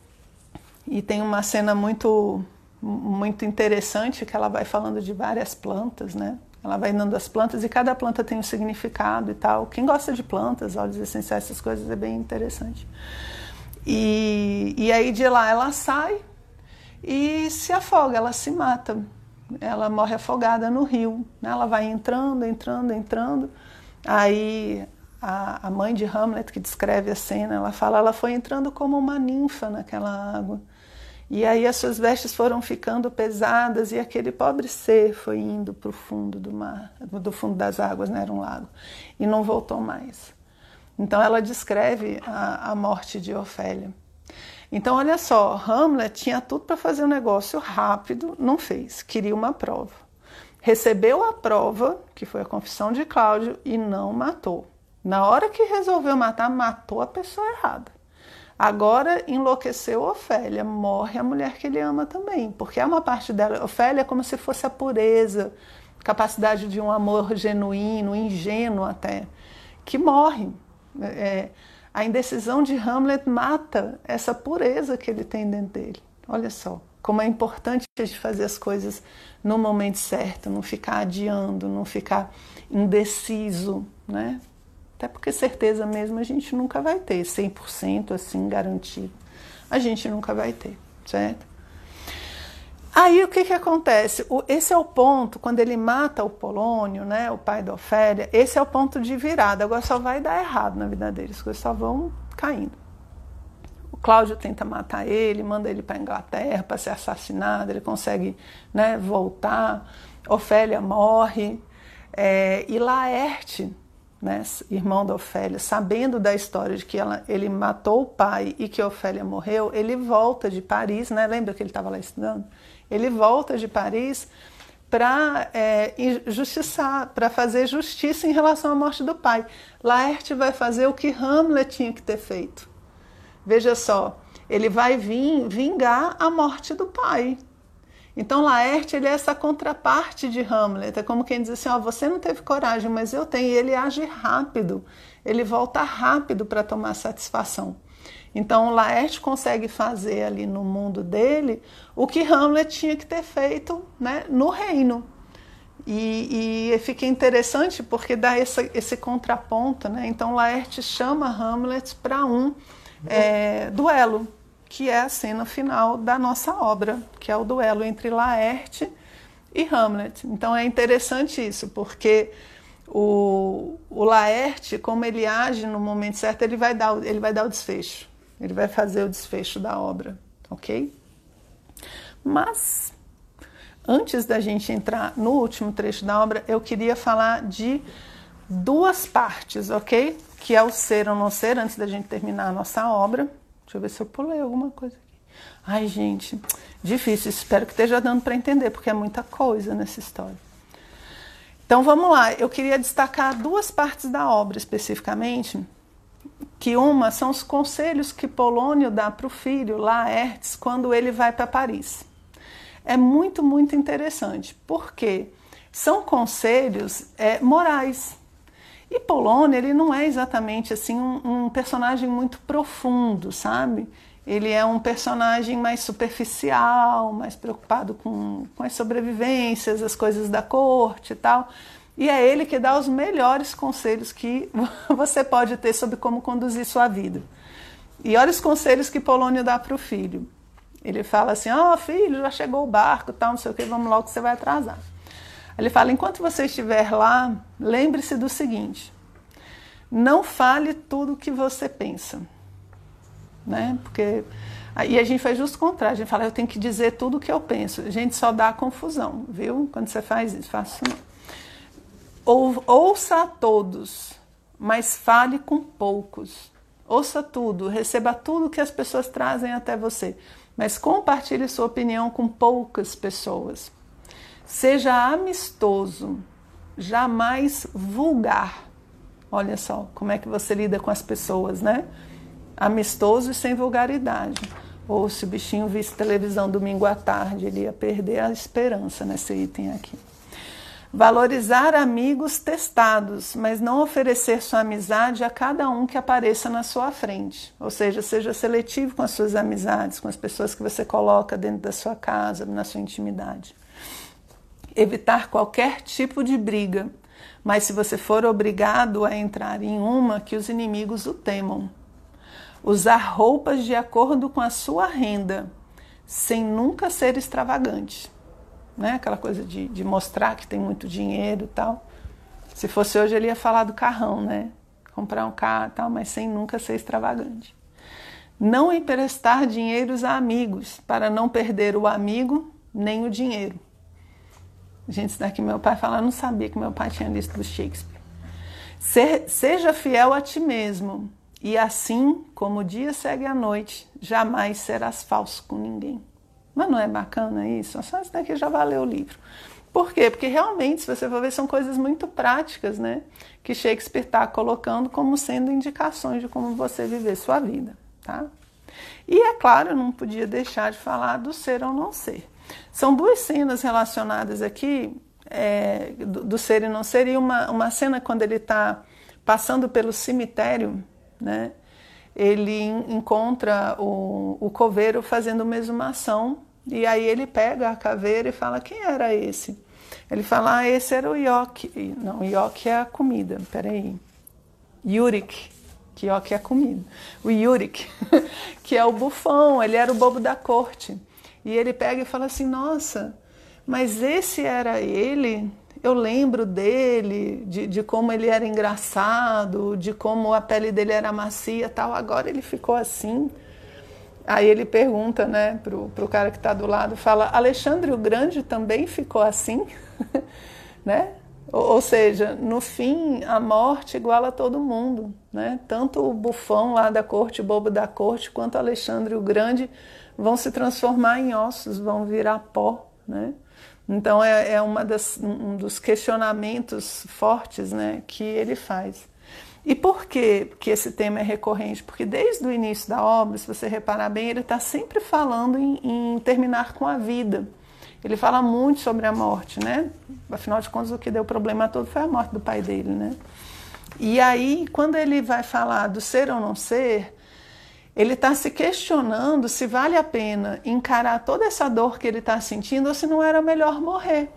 e tem uma cena muito, muito interessante que ela vai falando de várias plantas, né? Ela vai dando as plantas e cada planta tem um significado e tal. Quem gosta de plantas, óleos essenciais, essas coisas, é bem interessante. E aí de lá ela sai e se afoga, ela se mata. Ela morre afogada no rio, né? Ela vai entrando, entrando, entrando. Aí a mãe de Hamlet, que descreve a cena, ela fala, ela foi entrando como uma ninfa naquela água. E aí as suas vestes foram ficando pesadas e aquele pobre ser foi indo para o fundo do mar, do fundo das águas, né? Era um lago, e não voltou mais. Então ela descreve a morte de Ofélia. Então olha só, Hamlet tinha tudo para fazer um negócio rápido, não fez, queria uma prova. Recebeu a prova, que foi a confissão de Cláudio, e não matou. Na hora que resolveu matar, matou a pessoa errada. Agora enlouqueceu Ofélia, morre a mulher que ele ama também, porque é uma parte dela. Ofélia é como se fosse a pureza, capacidade de um amor genuíno, ingênuo até, que morre. A indecisão de Hamlet mata essa pureza que ele tem dentro dele. Olha só, como é importante a gente fazer as coisas no momento certo, não ficar adiando, não ficar indeciso, né? Até porque certeza mesmo a gente nunca vai ter, 100% assim garantido. A gente nunca vai ter, certo? Aí o que acontece? Esse é o ponto, quando ele mata o Polônio, né, o pai da Ofélia, esse é o ponto de virada. Agora só vai dar errado na vida dele, as coisas só vão caindo. O Cláudio tenta matar ele, manda ele para a Inglaterra para ser assassinado, ele consegue, né, voltar, Ofélia morre, e Laerte, né, irmão da Ofélia, sabendo da história de que ele matou o pai e que Ofélia morreu, ele volta de Paris, né, lembra que ele estava lá estudando? Ele volta de Paris para injustiçar, para fazer justiça em relação à morte do pai. Laerte vai fazer o que Hamlet tinha que ter feito. Veja só, ele vai vingar a morte do pai. Então Laerte, ele é essa contraparte de Hamlet, é como quem diz assim, ó, você não teve coragem, mas eu tenho. E ele age rápido, ele volta rápido para tomar satisfação. Então Laerte consegue fazer ali no mundo dele o que Hamlet tinha que ter feito, né, no reino. E fica interessante porque dá esse contraponto, né? Então Laerte chama Hamlet para um duelo, que é a cena final da nossa obra, que é o duelo entre Laerte e Hamlet. Então é interessante isso, porque o Laerte, como ele age no momento certo, ele vai dar o desfecho, ele vai fazer o desfecho da obra, ok? Mas, antes da gente entrar no último trecho da obra, eu queria falar de duas partes, ok? Que é o ser ou não ser, antes da gente terminar a nossa obra. Deixa eu ver se eu pulei alguma coisa aqui. Ai, gente, difícil. Espero que esteja dando para entender, porque é muita coisa nessa história. Então, vamos lá. Eu queria destacar duas partes da obra, especificamente, que uma são os conselhos que Polônio dá para o filho, Laertes, quando ele vai para Paris. É muito, muito interessante, porque são conselhos morais. E Polônio, ele não é exatamente assim um personagem muito profundo, sabe? Ele é um personagem mais superficial, mais preocupado com as sobrevivências, as coisas da corte e tal. E é ele que dá os melhores conselhos que você pode ter sobre como conduzir sua vida. E olha os conselhos que Polônio dá para o filho. Ele fala assim, filho, já chegou o barco, tal, não sei o que, vamos logo que você vai atrasar. Ele fala, enquanto você estiver lá, lembre-se do seguinte, não fale tudo o que você pensa, né? Porque aí a gente faz justo o contrário, a gente fala, eu tenho que dizer tudo o que eu penso. A gente só dá confusão, viu? Quando você faz isso, faça isso não. Ouça a todos, mas fale com poucos. Ouça tudo, receba tudo que as pessoas trazem até você, mas compartilhe sua opinião com poucas pessoas. Seja amistoso, jamais vulgar. Olha só como é que você lida com as pessoas, né? Amistoso e sem vulgaridade. Ou se o bichinho visse televisão domingo à tarde, ele ia perder a esperança nesse item aqui. Valorizar amigos testados, mas não oferecer sua amizade a cada um que apareça na sua frente. Ou seja seletivo com as suas amizades, com as pessoas que você coloca dentro da sua casa, na sua intimidade. Evitar qualquer tipo de briga, mas se você for obrigado a entrar em uma, que os inimigos o temam. Usar roupas de acordo com a sua renda. sem nunca ser extravagante. Né? Aquela coisa de mostrar que tem muito dinheiro e tal. Se fosse hoje, ele ia falar do carrão, né? Comprar um carro e tal, mas sem nunca ser extravagante. Não emprestar dinheiros a amigos, para não perder o amigo nem o dinheiro. Gente, isso daqui meu pai fala, eu não sabia que meu pai tinha lido do Shakespeare. Seja fiel a ti mesmo, e assim como o dia segue a noite, jamais serás falso com ninguém. Mas não é bacana isso? Só isso daqui já valeu o livro. Por quê? Porque realmente, se você for ver, são coisas muito práticas, né? Que Shakespeare está colocando como sendo indicações de como você viver sua vida, tá? E é claro, eu não podia deixar de falar do ser ou não ser. São duas cenas relacionadas aqui, do ser e não ser, e uma cena quando ele está passando pelo cemitério, né? Ele encontra o coveiro fazendo uma exumação, e aí ele pega a caveira e fala, quem era esse? Ele fala, esse era o Ioc. Não, Ioc é a comida, peraí. Iurik, que Ioc é a comida. O Iurik, que é o bufão, ele era o bobo da corte. E ele pega e fala assim, nossa, mas esse era ele? Eu lembro dele, de como ele era engraçado, de como a pele dele era macia e tal, agora ele ficou assim. Aí ele pergunta, né, pro cara que está do lado, fala, Alexandre o Grande também ficou assim? Né? Ou seja, no fim, a morte iguala todo mundo, né? Tanto o bufão lá da corte, o bobo da corte, quanto Alexandre o Grande vão se transformar em ossos, vão virar pó, né? Então é um dos questionamentos fortes, né, que ele faz. E por que esse tema é recorrente? Porque desde o início da obra, se você reparar bem, ele está sempre falando em terminar com a vida. Ele fala muito sobre a morte, né? Afinal de contas, o que deu problema todo foi a morte do pai dele, né? E aí, quando ele vai falar do ser ou não ser, ele está se questionando se vale a pena encarar toda essa dor que ele está sentindo ou se não era melhor morrer.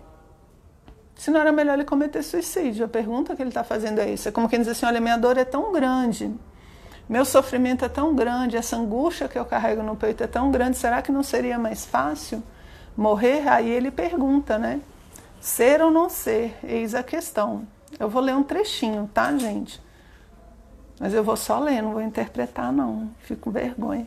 Se não era melhor ele cometer suicídio. A pergunta que ele está fazendo é isso. É como quem diz assim, olha, minha dor é tão grande, meu sofrimento é tão grande, essa angústia que eu carrego no peito é tão grande, será que não seria mais fácil morrer? Aí ele pergunta, né? Ser ou não ser? Eis a questão. Eu vou ler um trechinho, tá, gente? Mas eu vou só ler, não vou interpretar, não. Fico com vergonha.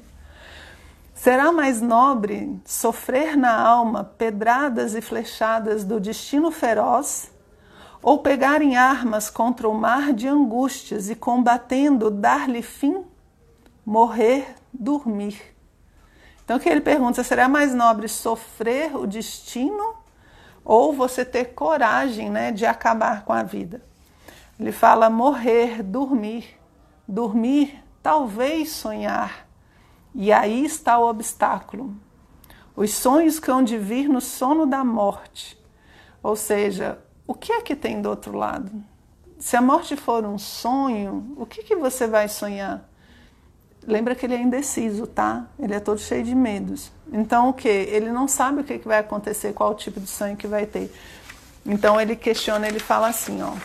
Será mais nobre sofrer na alma pedradas e flechadas do destino feroz, ou pegar em armas contra o mar de angústias e, combatendo, dar-lhe fim? Morrer, dormir. Então, o que ele pergunta, será mais nobre sofrer o destino ou você ter coragem, né, de acabar com a vida? Ele fala morrer, dormir. Dormir, talvez sonhar. E aí está o obstáculo. Os sonhos que hão de vir no sono da morte. Ou seja, o que é que tem do outro lado? Se a morte for um sonho, o que você vai sonhar? Lembra que ele é indeciso, tá? Ele é todo cheio de medos. Então o que? Ele não sabe o que vai acontecer, qual o tipo de sonho que vai ter. Então ele questiona, ele fala assim, ó.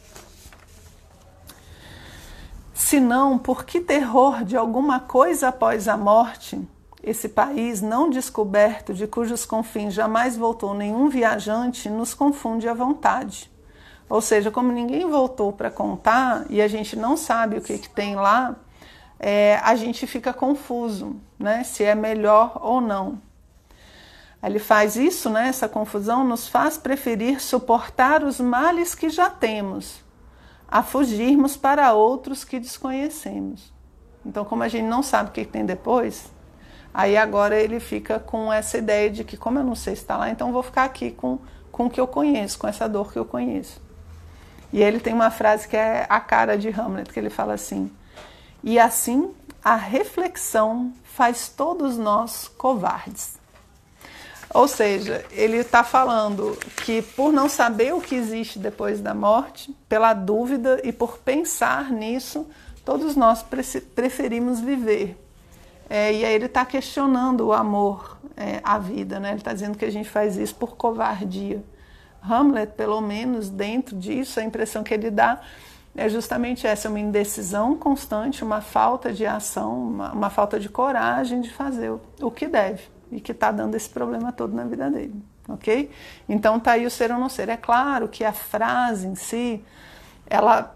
Se não, por que terror de alguma coisa após a morte, esse país não descoberto, de cujos confins jamais voltou nenhum viajante, nos confunde à vontade. Ou seja, como ninguém voltou para contar e a gente não sabe o que tem lá, a gente fica confuso, né, se é melhor ou não. Ele faz isso, né, essa confusão nos faz preferir suportar os males que já temos, a fugirmos para outros que desconhecemos. Então, como a gente não sabe o que tem depois, aí agora ele fica com essa ideia de que, como eu não sei se está lá, então vou ficar aqui com o que eu conheço, com essa dor que eu conheço. E ele tem uma frase que é a cara de Hamlet, que ele fala assim, e assim a reflexão faz todos nós covardes. Ou seja, ele está falando que por não saber o que existe depois da morte, pela dúvida e por pensar nisso, todos nós preferimos viver. E aí ele está questionando o amor à vida, né? Ele está dizendo que a gente faz isso por covardia. Hamlet, pelo menos dentro disso, a impressão que ele dá é justamente essa, uma indecisão constante, uma falta de ação, uma falta de coragem de fazer o que deve. e que está dando esse problema todo na vida dele, ok? Então tá aí o ser ou não ser. É claro que a frase em si, ela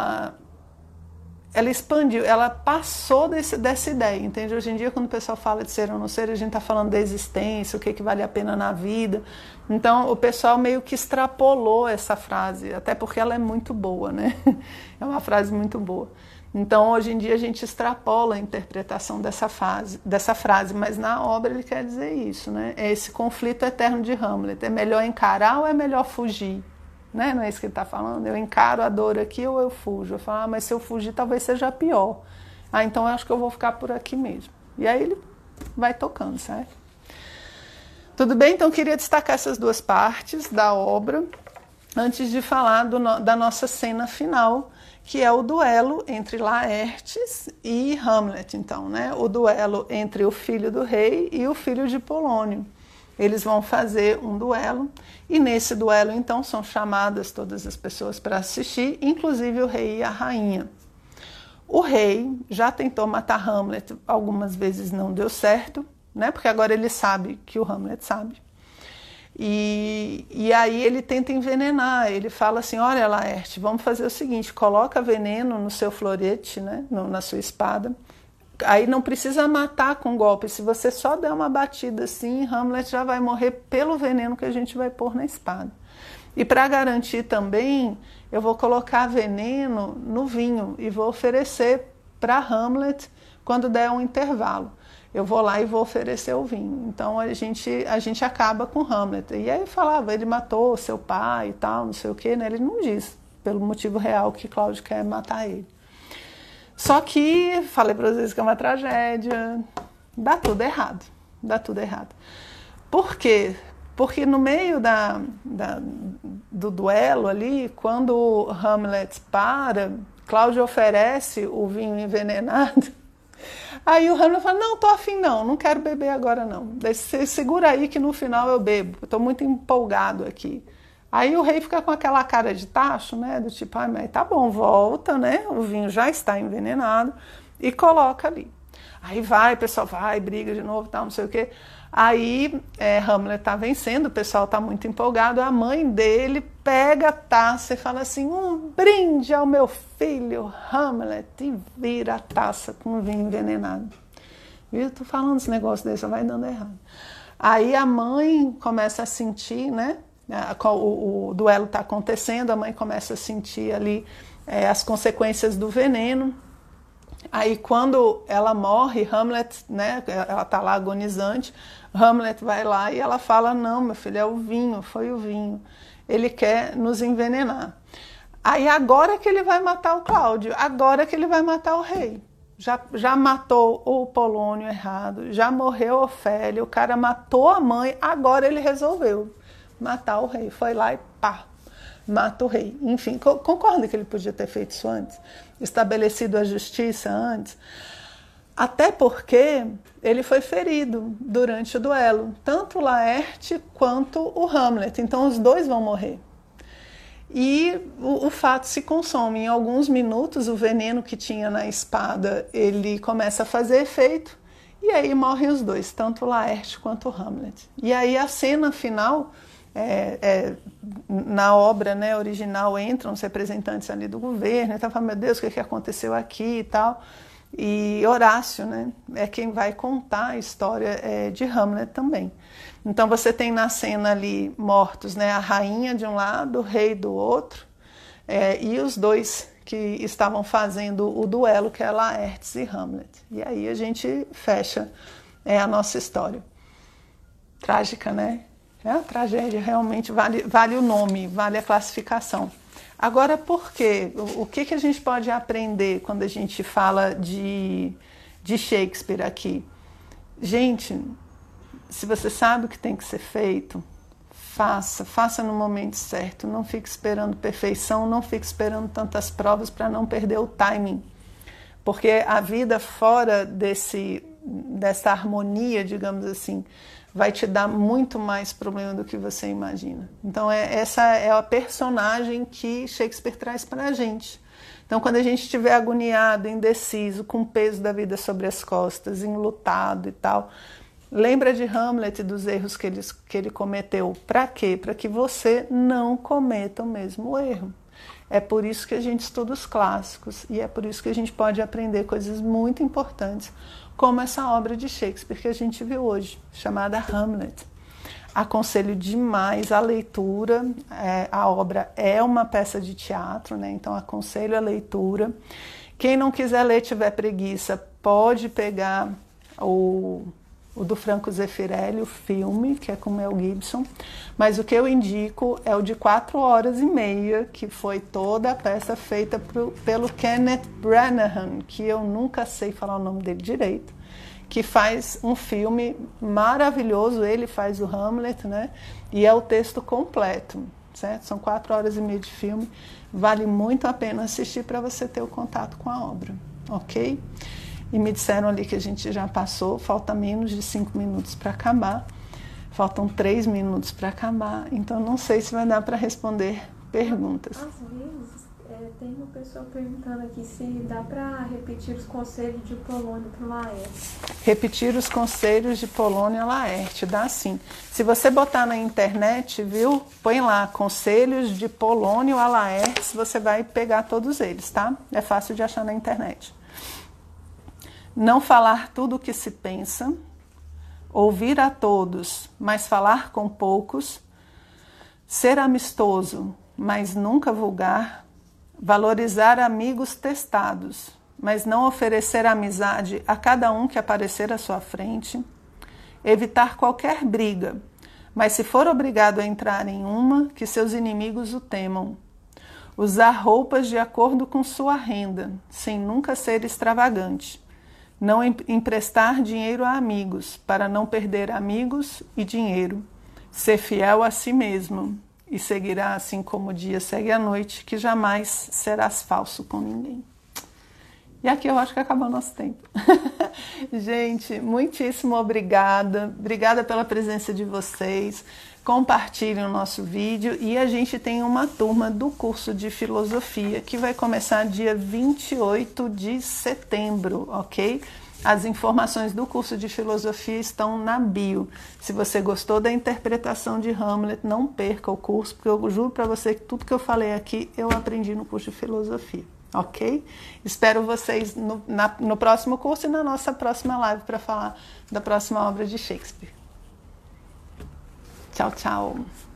expandiu, ela passou dessa ideia, entende? Hoje em dia, quando o pessoal fala de ser ou não ser, a gente está falando da existência, o que vale a pena na vida. Então, o pessoal meio que extrapolou essa frase, até porque ela é muito boa, né? É uma frase muito boa. Então, hoje em dia, a gente extrapola a interpretação dessa frase, mas na obra ele quer dizer isso, né? É esse conflito eterno de Hamlet. É melhor encarar ou é melhor fugir? Né? Não é isso que ele está falando? Eu encaro a dor aqui ou eu fujo? Eu falo, mas se eu fugir talvez seja pior. Então eu acho que eu vou ficar por aqui mesmo. E aí ele vai tocando, certo? Tudo bem? Então eu queria destacar essas duas partes da obra antes de falar da nossa cena final, que é o duelo entre Laertes e Hamlet, então, né? O duelo entre o filho do rei e o filho de Polônio. Eles vão fazer um duelo, e nesse duelo, então, são chamadas todas as pessoas para assistir, inclusive o rei e a rainha. O rei já tentou matar Hamlet, algumas vezes não deu certo, né? Porque agora ele sabe que o Hamlet sabe. E aí ele tenta envenenar, ele fala assim, olha, Laerte, vamos fazer o seguinte, coloca veneno no seu florete, né? Na sua espada. Aí não precisa matar com golpe, se você só der uma batida assim, Hamlet já vai morrer pelo veneno que a gente vai pôr na espada. E para garantir também, eu vou colocar veneno no vinho e vou oferecer para Hamlet quando der um intervalo. Eu vou lá e vou oferecer o vinho. Então a gente acaba com Hamlet. E aí falava, ele matou seu pai e tal, não sei o quê, né? Ele não diz, pelo motivo real que Cláudio quer matar ele. Só que, falei para vocês que é uma tragédia, dá tudo errado, Por quê? Porque no meio do duelo ali, quando Hamlet para, Cláudio oferece o vinho envenenado, aí o Hamlet fala, não, tô afim não quero beber agora não, você segura aí que no final eu bebo, eu tô muito empolgado aqui. Aí o rei fica com aquela cara de tacho, né, do tipo, mas tá bom, volta, né, o vinho já está envenenado, e coloca ali. Aí o pessoal vai, briga de novo, tal, não sei o quê. Aí Hamlet tá vencendo, o pessoal tá muito empolgado, a mãe dele pega a taça e fala assim, um brinde ao meu filho Hamlet, e vira a taça com vinho envenenado. Eu tô falando esse negócio desse, vai dando errado. Aí a mãe começa a sentir, né, o duelo está acontecendo, a mãe começa a sentir ali as consequências do veneno. Aí quando ela morre, Hamlet, né, ela está lá agonizante, Hamlet vai lá e ela fala, não, meu filho, é o vinho, foi o vinho. Ele quer nos envenenar. Aí agora que ele vai matar o Cláudio, agora que ele vai matar o rei. Já matou o Polônio errado, já morreu Ofélia, o cara matou a mãe, agora ele resolveu matar o rei. Foi lá e pá, mata o rei. Enfim, concorda que ele podia ter feito isso antes? Estabelecido a justiça antes? Até porque ele foi ferido durante o duelo, tanto Laerte quanto o Hamlet. Então os dois vão morrer. E o fato se consome. Em alguns minutos, o veneno que tinha na espada, ele começa a fazer efeito, e aí morrem os dois, tanto Laerte quanto o Hamlet. E aí a cena final... na obra, né, original, entram os representantes ali do governo, então fala, meu Deus, o que aconteceu aqui e tal, e Horácio, né, é quem vai contar a história de Hamlet também. Então você tem na cena ali mortos, né, a rainha de um lado, o rei do outro, e os dois que estavam fazendo o duelo, que é Laertes e Hamlet. E aí a gente fecha a nossa história. Trágica, né? É uma tragédia, realmente vale o nome, vale a classificação. Agora, por quê? O que a gente pode aprender quando a gente fala de Shakespeare aqui? Gente, se você sabe o que tem que ser feito, faça no momento certo. Não fique esperando perfeição, não fique esperando tantas provas para não perder o timing. Porque a vida fora dessa harmonia, digamos assim, vai te dar muito mais problema do que você imagina. Então essa é a personagem que Shakespeare traz para a gente. Então quando a gente estiver agoniado, indeciso, com o peso da vida sobre as costas, enlutado e tal, Lembra de Hamlet e dos erros que ele cometeu. Para quê? Para que você não cometa o mesmo erro. É por isso que a gente estuda os clássicos e é por isso que a gente pode aprender coisas muito importantes, como essa obra de Shakespeare que a gente viu hoje, chamada Hamlet. Aconselho demais a leitura, a obra é uma peça de teatro, né? Então aconselho a leitura. Quem não quiser ler, tiver preguiça, pode pegar o do Franco Zeffirelli, o filme, que é com Mel Gibson, mas o que eu indico é o de 4h30, que foi toda a peça feita pelo Kenneth Branagh, que eu nunca sei falar o nome dele direito, que faz um filme maravilhoso, ele faz o Hamlet, né? E é o texto completo, certo? São 4h30 de filme, vale muito a pena assistir para você ter o contato com a obra, ok? E me disseram ali que a gente já passou, falta menos de 5 minutos para acabar, faltam 3 minutos para acabar, então não sei se vai dar para responder perguntas. Às vezes, tem uma pessoa perguntando aqui se dá para repetir os conselhos de Polônio para Laerte. Repetir os conselhos de Polônio a Laerte, dá sim. Se você botar na internet, viu, põe lá, conselhos de Polônio a Laerte, você vai pegar todos eles, tá? É fácil de achar na internet. Não falar tudo o que se pensa, ouvir a todos, mas falar com poucos, ser amistoso, mas nunca vulgar, valorizar amigos testados, mas não oferecer amizade a cada um que aparecer à sua frente, evitar qualquer briga, mas se for obrigado a entrar em uma, que seus inimigos o temam, usar roupas de acordo com sua renda, sem nunca ser extravagante, não emprestar dinheiro a amigos, para não perder amigos e dinheiro, ser fiel a si mesmo, e seguirá assim como o dia segue a noite, que jamais serás falso com ninguém. E aqui eu acho que acabou o nosso tempo. Gente, muitíssimo obrigada. Obrigada pela presença de vocês. Compartilhem o nosso vídeo e a gente tem uma turma do curso de filosofia que vai começar dia 28 de setembro, ok? As informações do curso de filosofia estão na bio. Se você gostou da interpretação de Hamlet, não perca o curso, porque eu juro para você que tudo que eu falei aqui eu aprendi no curso de filosofia, ok? Espero vocês no próximo curso e na nossa próxima live para falar da próxima obra de Shakespeare. Tchau, tchau.